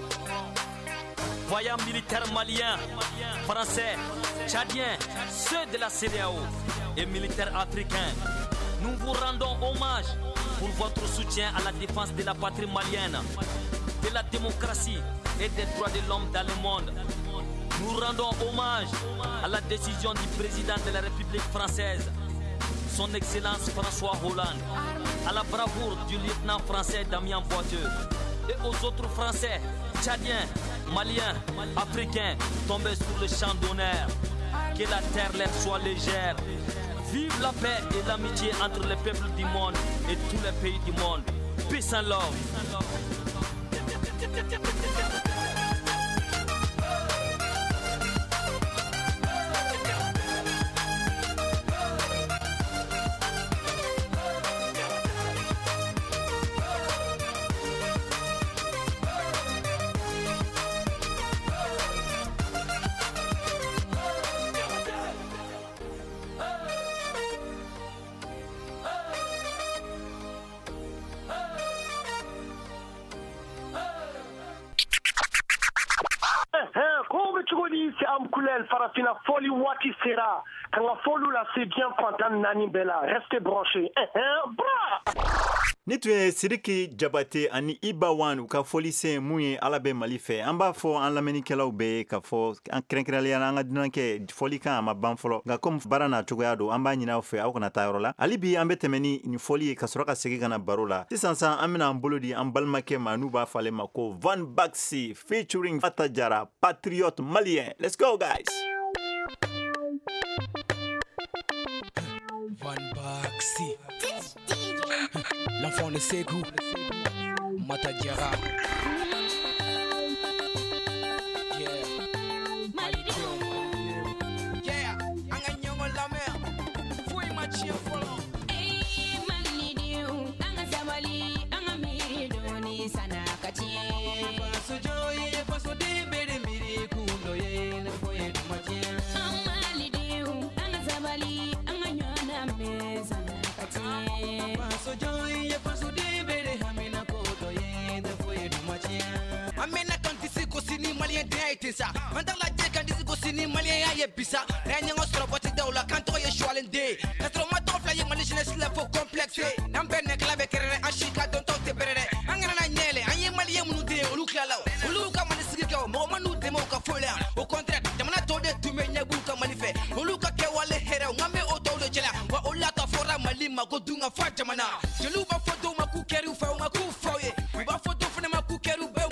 voyants militaires maliens, français, tchadiens, ceux de la C D A O et militaires africains, nous vous rendons hommage pour votre soutien à la défense de la patrie malienne, de la démocratie et des droits de l'homme dans le monde. Nous rendons hommage à la décision du président de la République française, son Excellence François Hollande, à la bravoure du lieutenant français Damien Boiteux et aux autres Français, Tchadiens, Maliens, Africains tombés sur le champ d'honneur. Que la terre leur soit légère. Vive la paix et l'amitié entre les peuples du monde et tous les pays du monde. Peace and love. Farafina Foli Wati Sera. Quand la folie là, c'est bien content Nani Bella. Restez branchés. Bra! Ni tun ye Sidiki Jabate ani Iba Wan u ka foli se mun ye Ala bɛ Mali fɛ. An b'a fɔ an lamɛnnikɛlaw bɛɛ ka fɔ an kɛrɛnkɛrɛnnenya la an ka dunankɛ foli kan a ma ban fɔlɔ. Nka comme baara n'a cogoya don an b'a ɲini aw fɛ aw kana taa yɔrɔ la. Hali bi an bɛ tɛmɛ ni nin foli ye ka sɔrɔ ka segin ka na baro la. Sisan san an bɛna an bolo di an balimakɛ ma n'u b'a fɔ ale ma ko Van Baxi featuring Fata Jara, Patriote Malien. Let's go guys. Van Baxi, l'enfant de Ségou, Mata Jara. Yeah, yeah, anga nyongo la mer, fouille ma chien folon. Eh, mani diu, anga sabali, anga miri doni sana kachie. Paso joye, paso de bere miri kundo ye, le foye du matien. Mani diu, anga sabali, anga nyona meza na kachie. Paso joye, paso de bere hamina kodo ye, le foye du matien. Amena kanti siko sini malien de aitesa. Andar la je kanti siko sini malien aye bisa. Nanya ngosro poti daula kanto ye shwalende. Katro mato fla ye mali jeunesse la fo complexe. Nambene klave kerere ashika don to te berere. Angana na nyele anye malien munu de olu klala. Olu ka mani sigi ka mo manu de mo ka fola. Au contraire, jamana to de tume nyabu ka manife. Olu ka ke wale here ngame oto de jela. Wa ola ka fora mali ma go dunga fa jamana. Jelu ba foto ma ku keru fa ma ku foye. We ba foto fune ma ku keru be.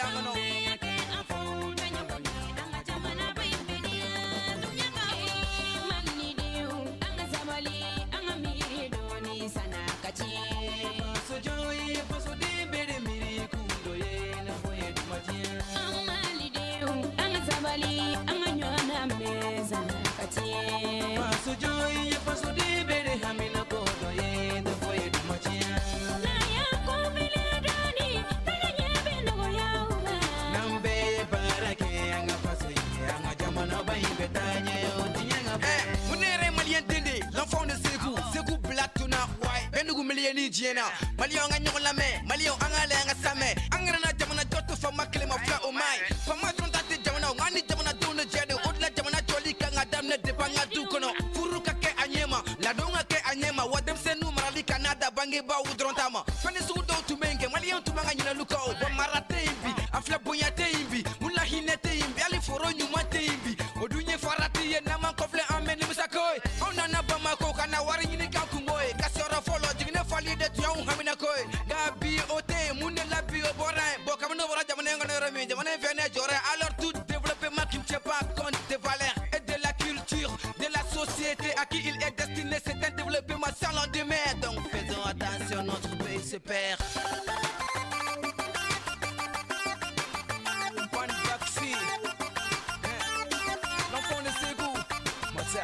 Paso joy, paso de bere hamina kodo ye, the foye du machia. Na ya komile dani, tanya nyebe no ya uma. Nambe barake anga paso ye, anga jamana ba ibetanye otinyanga. Eh, munere malien dende, l'enfant de Ségou, Ségou black tuna white. Benugu milieni jiena, malien anga nyoko la me, malien anga le anga same. Anga na jamana joto fa makle ma fla o mai. Fa ma tronta te jamana, ngani jamana dona jede, odla jamana joli kanga damne de banga du kono. Furuka ke anyema, la donga ke anyema, wadem se nu marali Canada bangi ba udrontama. Fani su do tu menge, malien tu manga nyina luka o, ba marate imbi, afla bonya te imbi, mula hine te imbi, ali foro nyuma te imbi. Odunye farati ye nama kofle ameni musakoi. Ona na bama ko kana wari nyini kankumoy, kasora folo jigne fali de tu yon hamina koi. Gabi ote munne la bi oborai, boka mno bora jamane ngone remi, jamane vene jore. Alors tout développement qui ne tient pas compte des valeurs et de la culture de la société à qui il est destiné, c'est un développement sans lendemain. Donc faisons attention, notre pays se perd. Van Baxi, l'enfant de Ségou, Mata.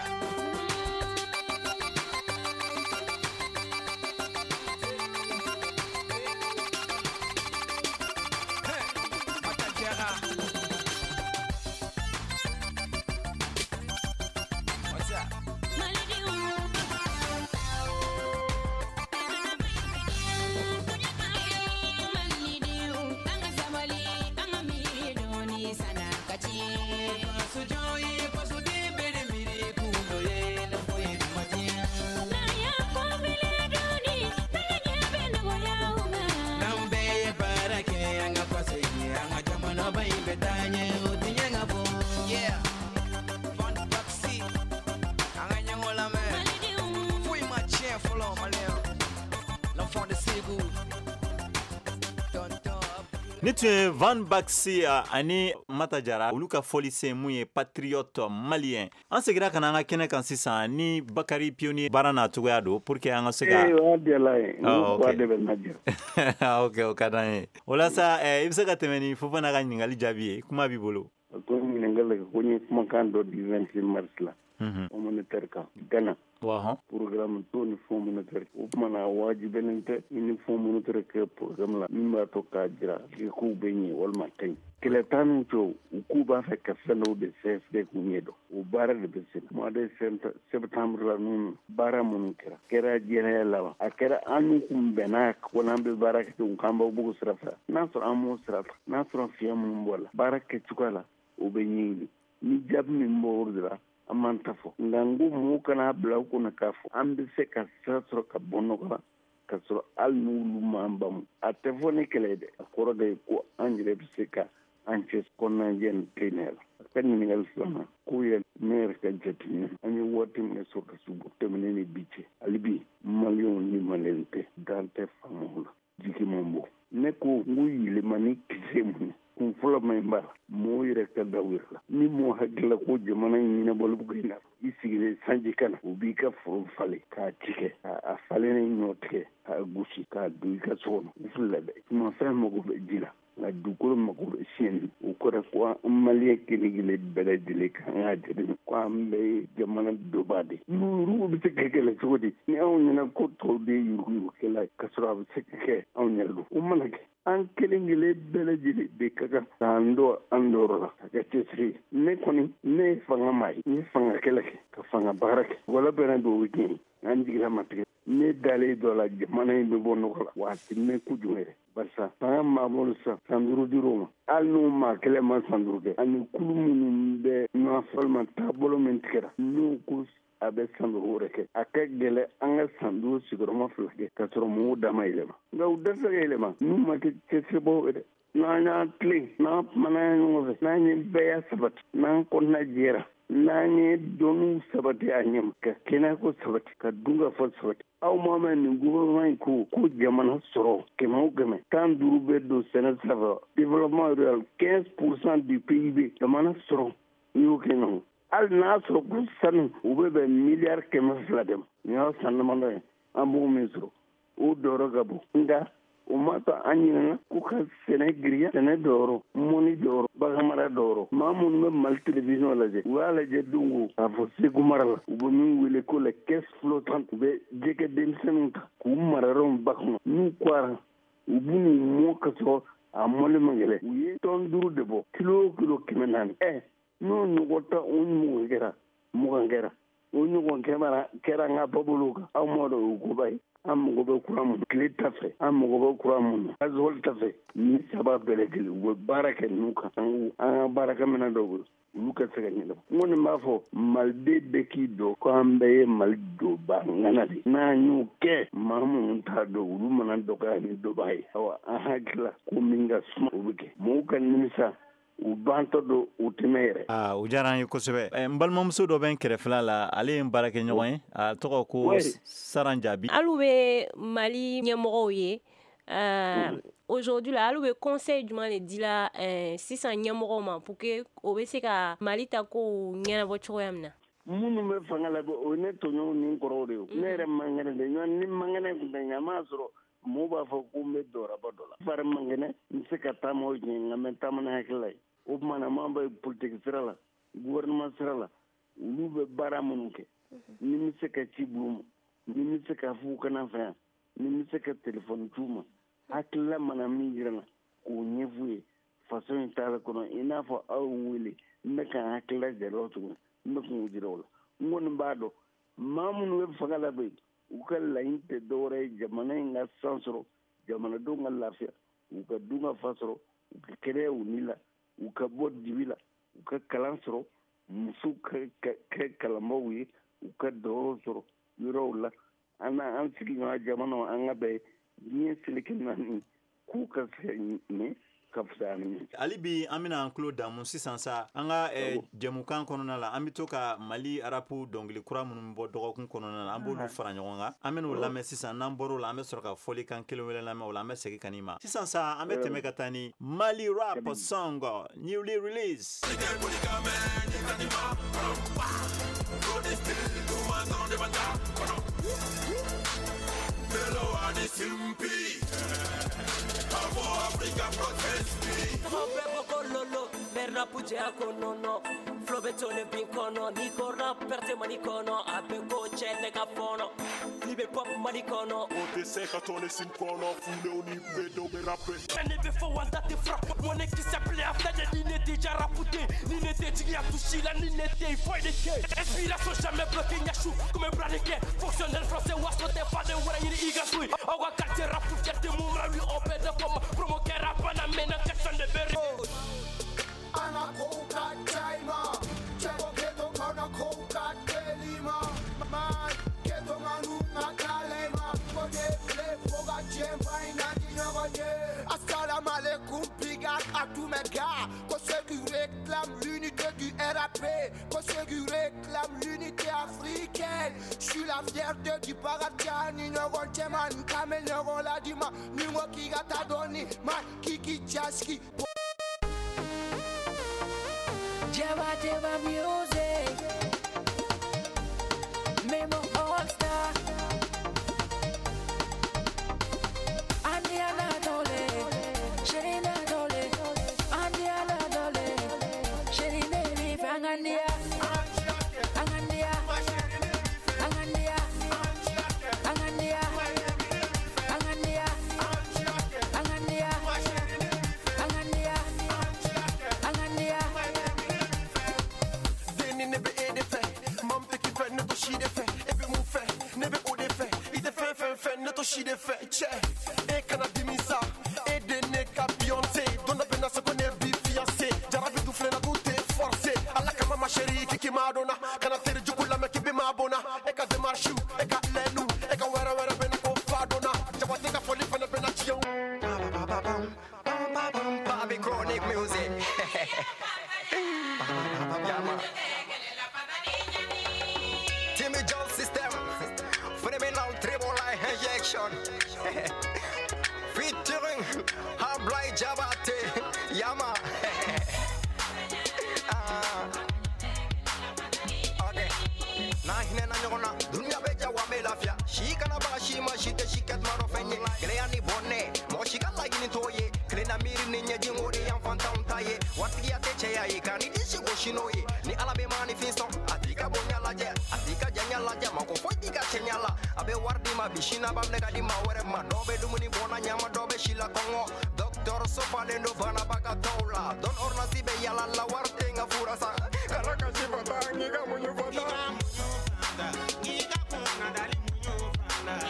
Yeah, Van Baxi, anga nyangola me, fouille ma chien follow malien, l'enfant de Ségou. Ni tun ye Van Baxi ani Mata Jara olu ka foli se mun ye Patriote Malien. An segira ka na an ka kɛnɛ kan sisan ni Bakari Pionnier baara n'a cogoya don pour que an ka se ka Eh, o diala ye. Oh, Ko okay. de bɛ najer. Ok, o ka d'an ye. O la sa eh, i bɛ se ka tɛmɛ ni Fofana ka ɲininkali jaabi ye kuma b'i bolo. Ko ɲininkali ko n ye kumakan dɔ di vingt-six mars la. Mhm. Humanitaire kan. Ghana. Wahan. Programme to ni fond monétaire. O kuma na wajibenen tɛ i ni fond monétaire kɛ programme la min b'a to k'a jira k'i kow bɛ ɲɛ walima a tɛ ɲɛ. Kɛlɛ t'an n'u cɛ o u k'u b'a fɛ ka fɛn dɔw de C S D k'u ɲɛ dɔn. O baara de bɛ se. Mois de septembre la ninnu baara minnu kɛra kɛra jɛnɛya laban a kɛra an n'u kun bɛnna ko n'an bɛ baara kɛ ten k'an b'aw bugu sira fɛ n'a sɔrɔ an m'o sira fɛ n'a sɔrɔ fiɲɛ minnu bɔ la baara kɛcogoya la o bɛ ɲɛɲini ni jaabi min bɔ o de la an m'an ta fɔ nka n ko mɔgɔw kana bila u kunna k'a fɔ an bɛ se ka sira sɔrɔ ka bɔ nɔgɔ la ka sɔrɔ hali n'olu m'an bamu a tɛ fɔ ni kɛlɛ ye dɛ a kɔrɔ de ye ko an yɛrɛ bɛ se ka an cɛ kɔnɔnajɛ nin kɛnɛya la a ka ɲininkali filanan k'o yɛ ne yɛrɛ ka jateminɛ an ye waati min kɛ sɔrɔdasi bɔ tɛmɛnen ni bi cɛ hali bi maliyɛnw ni maliyɛn tɛ dan tɛ faamaw la jigi man bɔ ne ko n ko yɛlɛma ni kisɛ mun ye kun fɔlɔ ma in b'a la mɔgɔw yɛrɛ ka da u yɛrɛ la ni mɔgɔ hakilila ko jamana in ɲɛnabɔli bɛ kɛ in na i sigilen sanji ka na u b'i ka foro falen k'a tigɛ a falen ɲɔ tigɛ k'a gosi k'a don i ka so kɔnɔ u filila dɛ tumafɛn mago bɛ ji la nka dugukolo mago bɛ siyɛnni o kɔrɔ ko an maliyɛn kelen kelen bɛɛ lajɛlen kan an k'a jateminɛ ko an bɛɛ ye jamana dɔbaa de yurugu bɛ se ka kɛlɛ cogo di ni anw ɲɛna ko tɔw de ye yuruguyurugukɛla ye k'a sɔrɔ a bɛ se ka kɛ anw yɛrɛ don o mana kɛ an kelen kelen bɛɛ lajɛlen de ka kan k'an dɔ an dɔrɔ la ka kɛ cɛsiri ye ne kɔni ne ye fanga maa ye n ye fanga kɛlɛ kɛ ka fanga baara kɛ wala bɛnna don o bɛ kɛ an jigira ma tigɛ ne dalen dɔ la jamana in bɛ bɔ nɔgɔ la wa a tɛ mɛn kojugu yɛrɛ barisa fanga maa bolo sa san duuru dir'o ma hali n'o maa kɛlɛ ma san duuru kɛ ani kulu minnu bɛ ɲɔgɔn walima taabolo min tigɛra n'o ko a bɛ san duuru wɛrɛ kɛ a ka gɛlɛ an ka san duuru sigiyɔrɔma fila kɛ ka sɔrɔ mɔgɔw da ma yɛlɛma nka u da tɛ ka yɛlɛma n'u ma kɛ cɛsiribaaw ye dɛ n'an y'an tilen n'an kumana ɲɔgɔn fɛ n'an ye bɛɛ y'a sabati n'an kɔnɔna jɛra n'an ye dɔnniw sabati a ɲɛma ka kɛnɛyako sabati ka dungafɔ sabati aw ma mɛn nin gouvernement in ko ko jamana sɔrɔ kɛmɛ o kɛmɛ tan duuru bɛ don sɛnɛ sira fɛ développement rural quinze pour cent du P I B jamana sɔrɔ n'i y'o kɛ ɲɔgɔn hali n'a sɔrɔ ko sanu u bɛ bɛn miliyari kɛmɛ fila de ma nin y'a san damadɔ ye an b'o min sɔrɔ o dɔrɔ ka bon nka o ma to an ɲinana k'u ka sɛnɛ giriya sɛnɛ dɔrɔ mɔni dɔrɔ baganmara dɔrɔ maa minnu bɛ mali télévision lajɛ u y'a lajɛ don ko k'a fɔ segu mara la u bɛ min wele ko la caisse flottante u bɛ jɛgɛ denmisɛnninw ta k'u mara yɔrɔ ba kɔnɔ n'u kwara u b'u n'u mɔ ka sɔrɔ a mɔni ma gɛlɛ u ye tɔn duuru de bɔ kilo o kilo kɛmɛ naani ɛ n'o ɲɔgɔn ta o ɲɔgɔn kɛra mugan kɛra o ɲɔgɔn kɛra kɛra an ka babolow kan aw ma dɔn o koba ye an mago bɛ kuran mun tile ta fɛ an mago bɛ kuran mun na gasoil ta fɛ ni saba bɛɛ lajɛlen u bɛ baara kɛ n'u kan an ka baarakɛminɛn dɔw bolo olu ka se ka ɲɛnabɔ n kɔni b'a fɔ maliden bɛɛ k'i dɔn ko an bɛɛ ye mali donba ŋana de n'an y'o kɛ maa minnu t'a dɔn olu mana dɔgɔya ni dɔbaa ye awa an hakilila ko min ka suma o bɛ kɛ mɔgɔw ka nimisa u bantɔ don u tɛmɛ yɛrɛ aa o diyara an ye kosɛbɛ n balimamuso dɔ bɛ n kɛrɛfɛla la ale ye n baarakɛ ɲɔgɔn ye a tɔgɔ ko saran jaabi hali bɛ mali ɲɛmɔgɔw ye aujourd'hui la hali bɛ conseil jumɛn de dila sisan ɲɛmɔgɔw ma pour que o bɛ se ka mali ta ko ɲɛnabɔ cogoya min na minnu bɛ fanga la o ye ne tɔɲɔgɔnw ni kɔrɔw de ye ne yɛrɛ mankɛnɛ de ni mankɛnɛ tun tɛ ɲɛ a m'a sɔrɔ mɔgɔw b'a fɔ ko n bɛ dɔrɔbɔ dɔ la fari mankɛnɛ n bɛ se ka taama o ɲɛ nka n bɛ taama ni hakilila ye o tuma na maa bɛ politiki sira la gouvernement sira la olu bɛ baara minnu kɛ ni bɛ se ka ci bulon ma ni bɛ se ka f'u kana fɛ yan ni bɛ se ka telefɔni c'u ma hakilila mana min jira na k'o ɲɛf'u ye faso in taara kɔnɔ i n'a fɔ aw ye wele n bɛ ka hakilila jara o cogo n bɛ k'o jira o la n kɔni b'a dɔn maa minnu bɛ fanga la bɛ u ka laɲini tɛ dɔwɛrɛ ye jamana in ka san sɔrɔ jamanadenw ka lafiya u ka dun ka fa sɔrɔ u ka kɛnɛya u ni la u ka bɔ dibi la u ka kalan sɔrɔ musow ka kɛ kalanbaw ye u ka dɔrɔ sɔrɔ yɔrɔw la an an sigiɲɔgɔn jamanaw an ka bɛɛ diɲɛ seleke naani k'u ka se ɲɛ ka fisa ani hali bi an bɛna an tulo damu sisan sa an ka jɛmukan kɔnɔna la an bɛ to ka mali arapu dɔnkili kura minnu bɔ dɔgɔkun kɔnɔna la an b'olu fara ɲɔgɔn kan an bɛn'o lamɛn sisan n'an bɔr'o la an bɛ sɔrɔ ka fɔlikan kelen wele lamɛn o la an bɛ segin ka n'i ma sisan sa an bɛ tɛmɛ ka taa ni mali rap song newly release Africa protest me. Robe kololo, per rapuche akonono. Flobetone pinkono, niko rap perte manikono, abeko chete kafono. Libe pop manikono. Ote seka tone simkono, fule oni bedo be rappe. Mene before one that te frappe, mon qui s'appelait after ni n'était déjà rapouté, ni n'était tigre touché la ni n'était foy de quai. Inspiration jamais bloqué nyachou, comme un bras de quai. Fonctionnel français, was not fa de wara ni igasui. Awa carte rap pour quelque mouvement lui on pète comme promo que rap na mena question de berry. Ana coca chaima, chego keto kana coca telima, man keto manu na kalema, kode Pour ceux qui réclament l'unité du R A P, pour ceux qui réclament l'unité africaine. Je suis la fierté du Paratia, ni no gonteman, kamel no la dima, ni mo ki gata doni, man kiki jaski. Java Java music, Memo All Star, Andy Anadole, Sherina Dole, Andy Anadole, Sherina Leaf, Angandia, Angandia, Angandia, Angandia, Angandia, Angandia, Angandia, Angandia. Nebe e de fe, mam peki fe, ne to shi de fe, ebe mu fe, nebe o de fe, ite fe fe fe, ne to shi de fe, che, e kana dimisa, e de ne ka Beyoncé, donna bena se kone bi fiancé, jarabi du flena tu te forcé, alla kama ma chérie kiki madonna, kana tere jukula me kibi ma bona, e ka de marshu, e ka lenu, e ka wera wera bena ko fadona, jawate ka foli fena bena chion. Bobby Chronic music. Yeah, man. Timmy Jones system. Phenomenal treble line injection. Featuring Hablai Jabate. Yama. Okay. Nah, hine na nyona. Dunia beja wa melafia. Shika na ba shima shite shikat marofenye. Gleani bonne. Mo shika lagi ni toye. Klena miri ni nyeji ngori yang fantam taye. Wati ya teche ya ikani dishi goshinoye. Ni alabe manifesto. Atika bonya laje. Atika janya laje. Mako foitika chenyala. Abe wardi ma bishina bam nega di ma were ma. Dobe dumuni bona nyama dobe shila kongo. Doctor sofa lendo bana baka tola. Don orna sibe yala la warte nga furasa. Karaka shiba tangi ga munyu fata. Giga konga dali munyu fanda.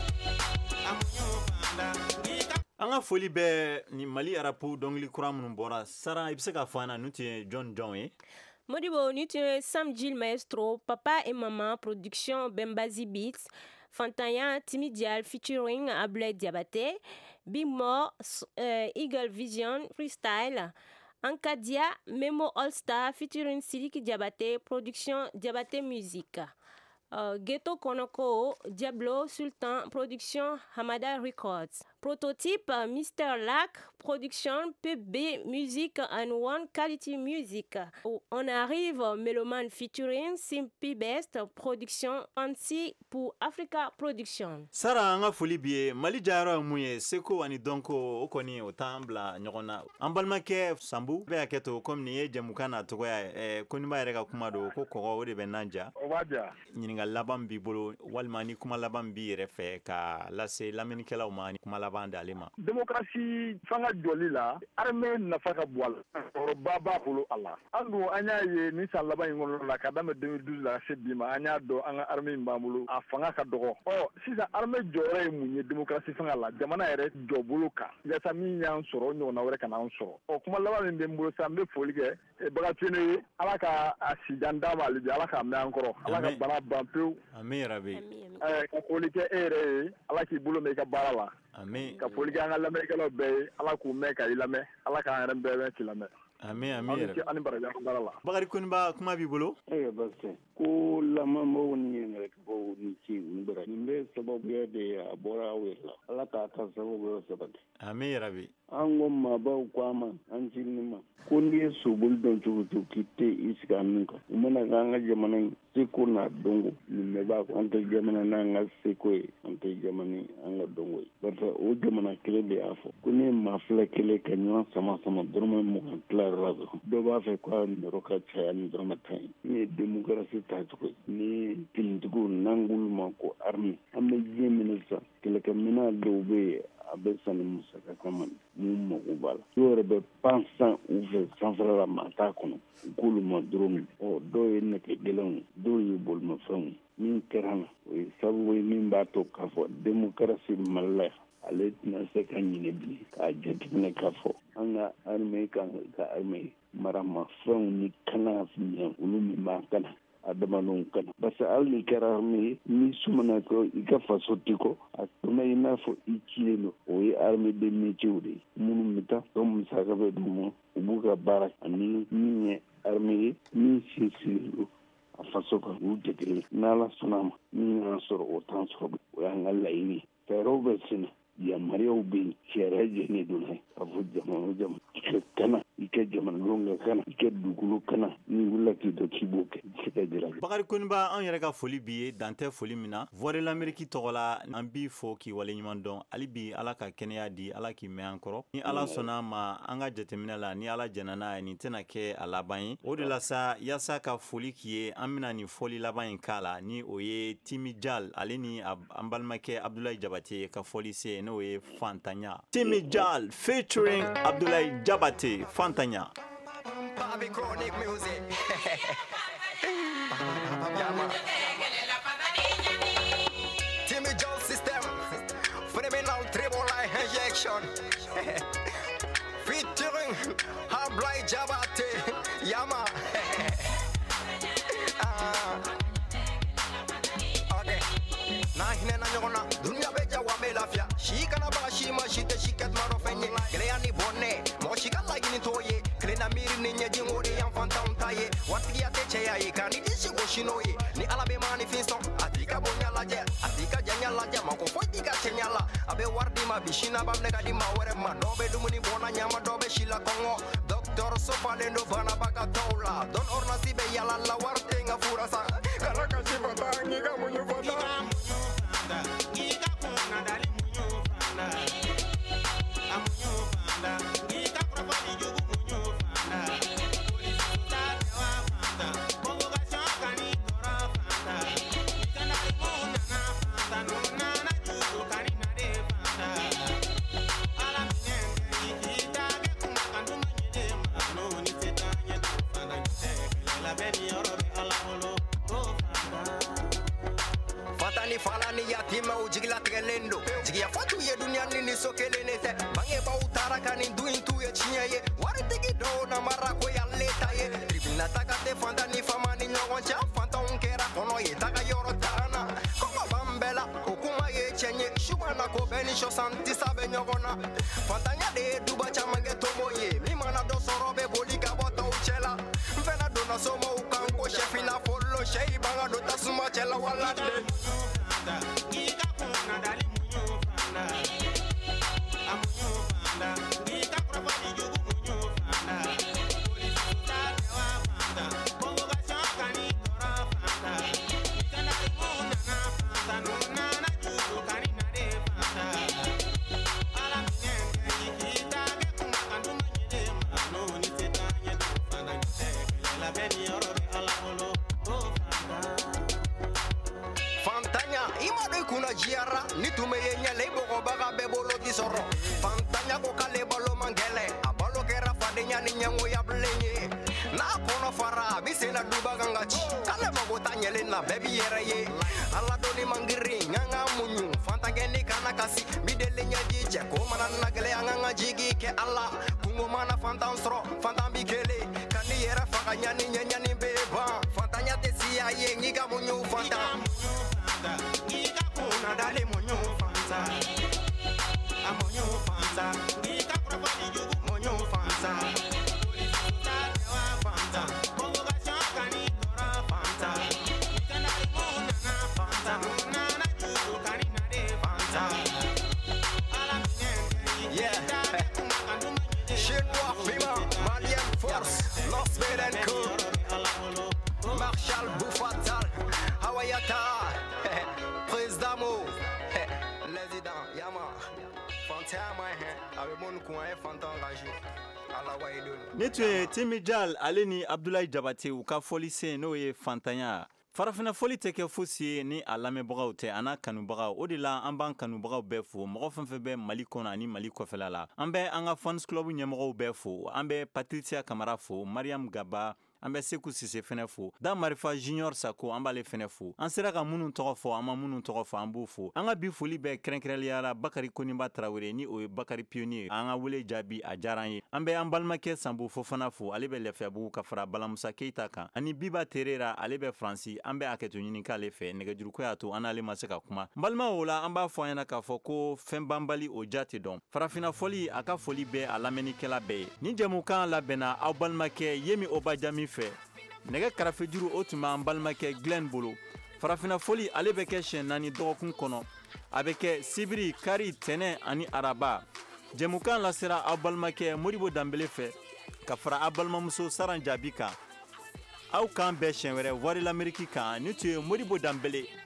Amunyu fanda. Anga foli bɛ ni Mali arapu dɔnkili kura minnu bɔra Sara i bɛ se k'a fɔ an na n'u tun ye John John ye. Modibo, ni tu es Sam Gil Maestro, Papa et Maman, production Bembazi Beats, Fantaya, Timmy Dial, featuring Ablay Diabaté, Big Mo, euh, Eagle Vision, Freestyle, Ankadia, Memo All Star, featuring Sidiki Diabaté, production Diabaté Musique. Uh, Ghetto Konoko, Diablo, Sultan, production Hamada Records. Prototype, uh, mister Lac, production P B Music and One Quality Music. Uh, on arrive, Meloman featuring Simpy Best, production Ansi pour Africa Production. Sara anga foli bie Mali jaro muye seko ani donko okoni otambla nyona. Ambalmake Sambu be aketo comme ni jamukana to ya eh, koni ba reka kuma do ko ko o de benanja. Obaja. Nyinga laban bi bolo walmani kuma laban bi refe ka lase lamenikela umani kuma laban dalima. Démocratie fanga joli la armée nafa ka boal baba bolo ala. Andu anya ye ni sa laban ngono la ka dame deux mille douze la se bima anya do anga armée mbamulu a fanga ka dogo. Oh sisa armée jore munye démocratie fanga la jamana ere jobulu ka. Ya sami nyan soro nyona wore kana on soro. Oh kuma laban mbe mbolo sambe folike e baga tene ala ka asidanda wali ala ka me ankoro. Ala ka bana bampeu. Amin rabi. Eh ka folike ere ala ki bulo me ka barala. Amin. Ka foli kan la me kala be ala ku me ka ilame ala ka ran be be tilame. Amin amin. Ani baraja barala. Bagari kunba kuma bi bolo? Eh basse. Ko la mamo ni ne ko ni ci ndara. Ni be sababu ya de abora wela. Ala ka ta sababu ya sababu. Amin rabi. Ango ma ba kwama anjinima. Ko ni subul don tutu kite iskaninka. Umana ganga jamana siko na dongo. Ni me ba ko ante jamana na nga siko ante jamani anga dongo. Bata o jamana kele be afo. Ko ni ma fle kele kanyo sama sama dorma mo klar razo. Do ba fe ko ndoro ka cha ni dorma tay. Ni demokrasi ta ko ni tindugo nangul ma ko armi. Amna yeminisa kele kamina do be abesan musaka kama mumma ubala yore be pensan uve sanfra la mata kono kulu ma drum o do ene ke gelon do yibol ma fam min kerana o sabu min bato ka fo demokrasi malla ale na se kanyi bi ka jetine ka fo anga arme kan ka arme marama fam ni kana fi ulu mi ma kana adamadenw kana parce que hali n'i kɛra arme ye n'i sumana ko i ka faso tɛ kɔ a tuma i n'a fɔ i cilen don o ye arme de métier de ye minnu bɛ taa dɔn musaka bɛ d'u ma u b'u ka baara ani min ye arme ye min sinsinnen don a faso kan u tɛ kelen n'ala sɔnna ma min y'an sɔrɔ o t'an sɔrɔ o y'an ka laɲini fɛɛrɛw bɛ sen na yamariyaw bɛ yen sariya jɛnnen don n'a ye k'a fɔ jamana o jamana i ka kana i ka jamanadenw ka kana i ka dugukolo kana n'i wulila k'i dɔ k'i b'o kɛ i se ka jira. Bakari Koniba an yɛrɛ ka foli b'i ye dan tɛ foli min na Voix de l'Amérique tɔgɔ la an b'i fo k'i waleɲuman dɔn hali bi ala ka kɛnɛya di ala k'i mɛn an kɔrɔ ni ala sɔnna ma an ka jateminɛ la ni ala jɛnna n'a ye nin tɛna kɛ a laban ye o de la sa yaasa ka foli k'i ye an bɛna nin fɔli laban in k'a la ni o ye Timi Jal ale ni an balimakɛ Abdoulaye Jabate ka fɔli se n'o ye Fantanya. Timi Jal featuring Abdoulaye Jabate Fantanya. Bobby Chronic music. Timmy Jones system. Phenomenal triple eye injection. Featuring Abdoulaye Jabate. Yama. uh, okay. Na hine na nyona dunya beja wa melafia. She kana ba she ma she te she ket maro fenye. Gele ani bonne. Mo she kala gini toye. Klena miri ni nye jingori yang fantam taye. Wati ya teche ya ikani dishi goshinoye. Ni alabe manifesto. Atika bonya laje. Atika janya laje. Mako foitika chenyala. Abe wardi ma bishina bam nega di ma were ma. Dobe dumuni bona nyama dobe shila kongo. Doctor Sopalendo vana baka tola. Don orna sibe yala la warte nga furasa. Karaka shiba tangi ga munyu fata. Giga kuna dali munyu fanda. Amunyu fanda. Giga profani jugu munyu fanda. Polisi sutate wa fanda. Mogo ga shoka ni tora fanda. Ikana imuna na fanda. Nuna na jugu kani na de fanda. Ala minenge ikita ge kumakandu manyede mano. Ni seta nyedu fanda. Nisekele la beni orobe ala holo. Fatani falani yatima ujigla trelendo jigia fatu ye dunia nini sokelene te bange ba utara kani duintu ye chinye wari tigi do na marako ya leta ye tribuna takate fantani famani nyoncha fanta unkera kono ye taka yoro tana koma bambela okuma ye chenye shubana ko beni sho santi sabe nyogona fantanya de duba chamange tomo ye mimana do sorobe bolika bota uchela mfena dona somo ukanko shefina follow shei banga do tasuma chela wala de Giga kuna dali munyu fanda. Amunyu fanda. Giga profani jugu munyu fanda. Polisi sutate wa fanda. Bongo ga shoka ni tora fanda. Ikana imuna na fanda. Nuna na jugu kani na de fanda. Ala minenge ikita ge kumakandu manyede mano. Ni seta nyedu fanda. Nisekele la beni orobe ala holo. Oh fanda. Fantanya imado kuna jiara nitume yenye lebo ko baga bebolo disoro Fantanya ko kale balo mangele abalo kera fadenya ni nyango ya blenye na kono fara bisena duba gangachi kale mago tanyele na baby yereye ala doni mangiri nganga munyu Fantanya ni kana kasi bidele nyaji ko mana na gele nganga jigi ke ala kungo mana fantansro fantambi kele kani yera fakanya ni nyanya ni beba Fantanya tesia ye ngiga munyu fanta Giga kuna dali munyu fanta. Amunyu fanta. Giga profani jugu munyu fanta. Polisi sutate wa fanta. Bongo ga shoka ni tora fanta. Ikana imuna na fanta. Nuna na jugu kani na de fanta. Ala minenge ikita ge kumakandu manyede. Chinois Fima, Malien Force, Lost Beden Cool, Marshall Bouffatal, Hawaiata. Président Lésident Yama Fantama avec mon coin Fantan engagé ala waidon ne tun ye Timi Jal ale ni Abdoulaye Jabate u ka foli se n'o ye Fantanya farafina foli tɛ kɛ fosi ye ni a lamɛnbagaw tɛ an n'a kanubagaw o de la an b'an kanubagaw bɛɛ fo mɔgɔ fɛn fɛn bɛ Mali kɔnɔ ani Mali kɔfɛla la an bɛ an ka fans club ɲɛmɔgɔw bɛɛ fo an bɛ Patricia Kamara fo Mariam Gaba an bɛ Seku Sise fɛnɛ fo Da Marifa Junior Sako an b'ale fɛnɛ fo an sera ka minnu tɔgɔ fɔ an ma minnu tɔgɔ fɔ an b'u fo an ka bi foli bɛ kɛrɛnkɛrɛnnenya la Bakari Koninba Tarawele ni o ye Bakari Pionnier an ka wele jaabi a diyara an ye an bɛ an balimakɛ Sanbo Fofana fo ale bɛ Lafiyabugu ka fara Balamusa Keita kan ani Biba Terera ale bɛ Faransi an bɛ hakɛto ɲini k'ale fɛ nɛgɛjuruko y'a to an n'ale ma se ka kuma n balima o la an b'a fɔ an ɲɛna k'a fɔ ko fɛn banbali o ja tɛ dɔn farafina fɔli a ka foli bɛ a lamɛnnikɛla bɛɛ ye ni jɛmukan labɛnna aw balimakɛ Yemi Obajami fɛ nɛgɛ karafejuru o tun b'an balimakɛ Glenn bolo farafina foli ale bɛ kɛ siɲɛ naani dɔgɔkun kɔnɔ a bɛ kɛ sibiri kari tɛnɛ ani araba jɛmukan lasera aw balimakɛ Modibo Danbele fɛ ka fara aw balimamuso Saran Jaabi kan aw kan bɛɛ siɲɛ wɛrɛ Voix de l'Amérique kan ni tun ye Modibo Danbele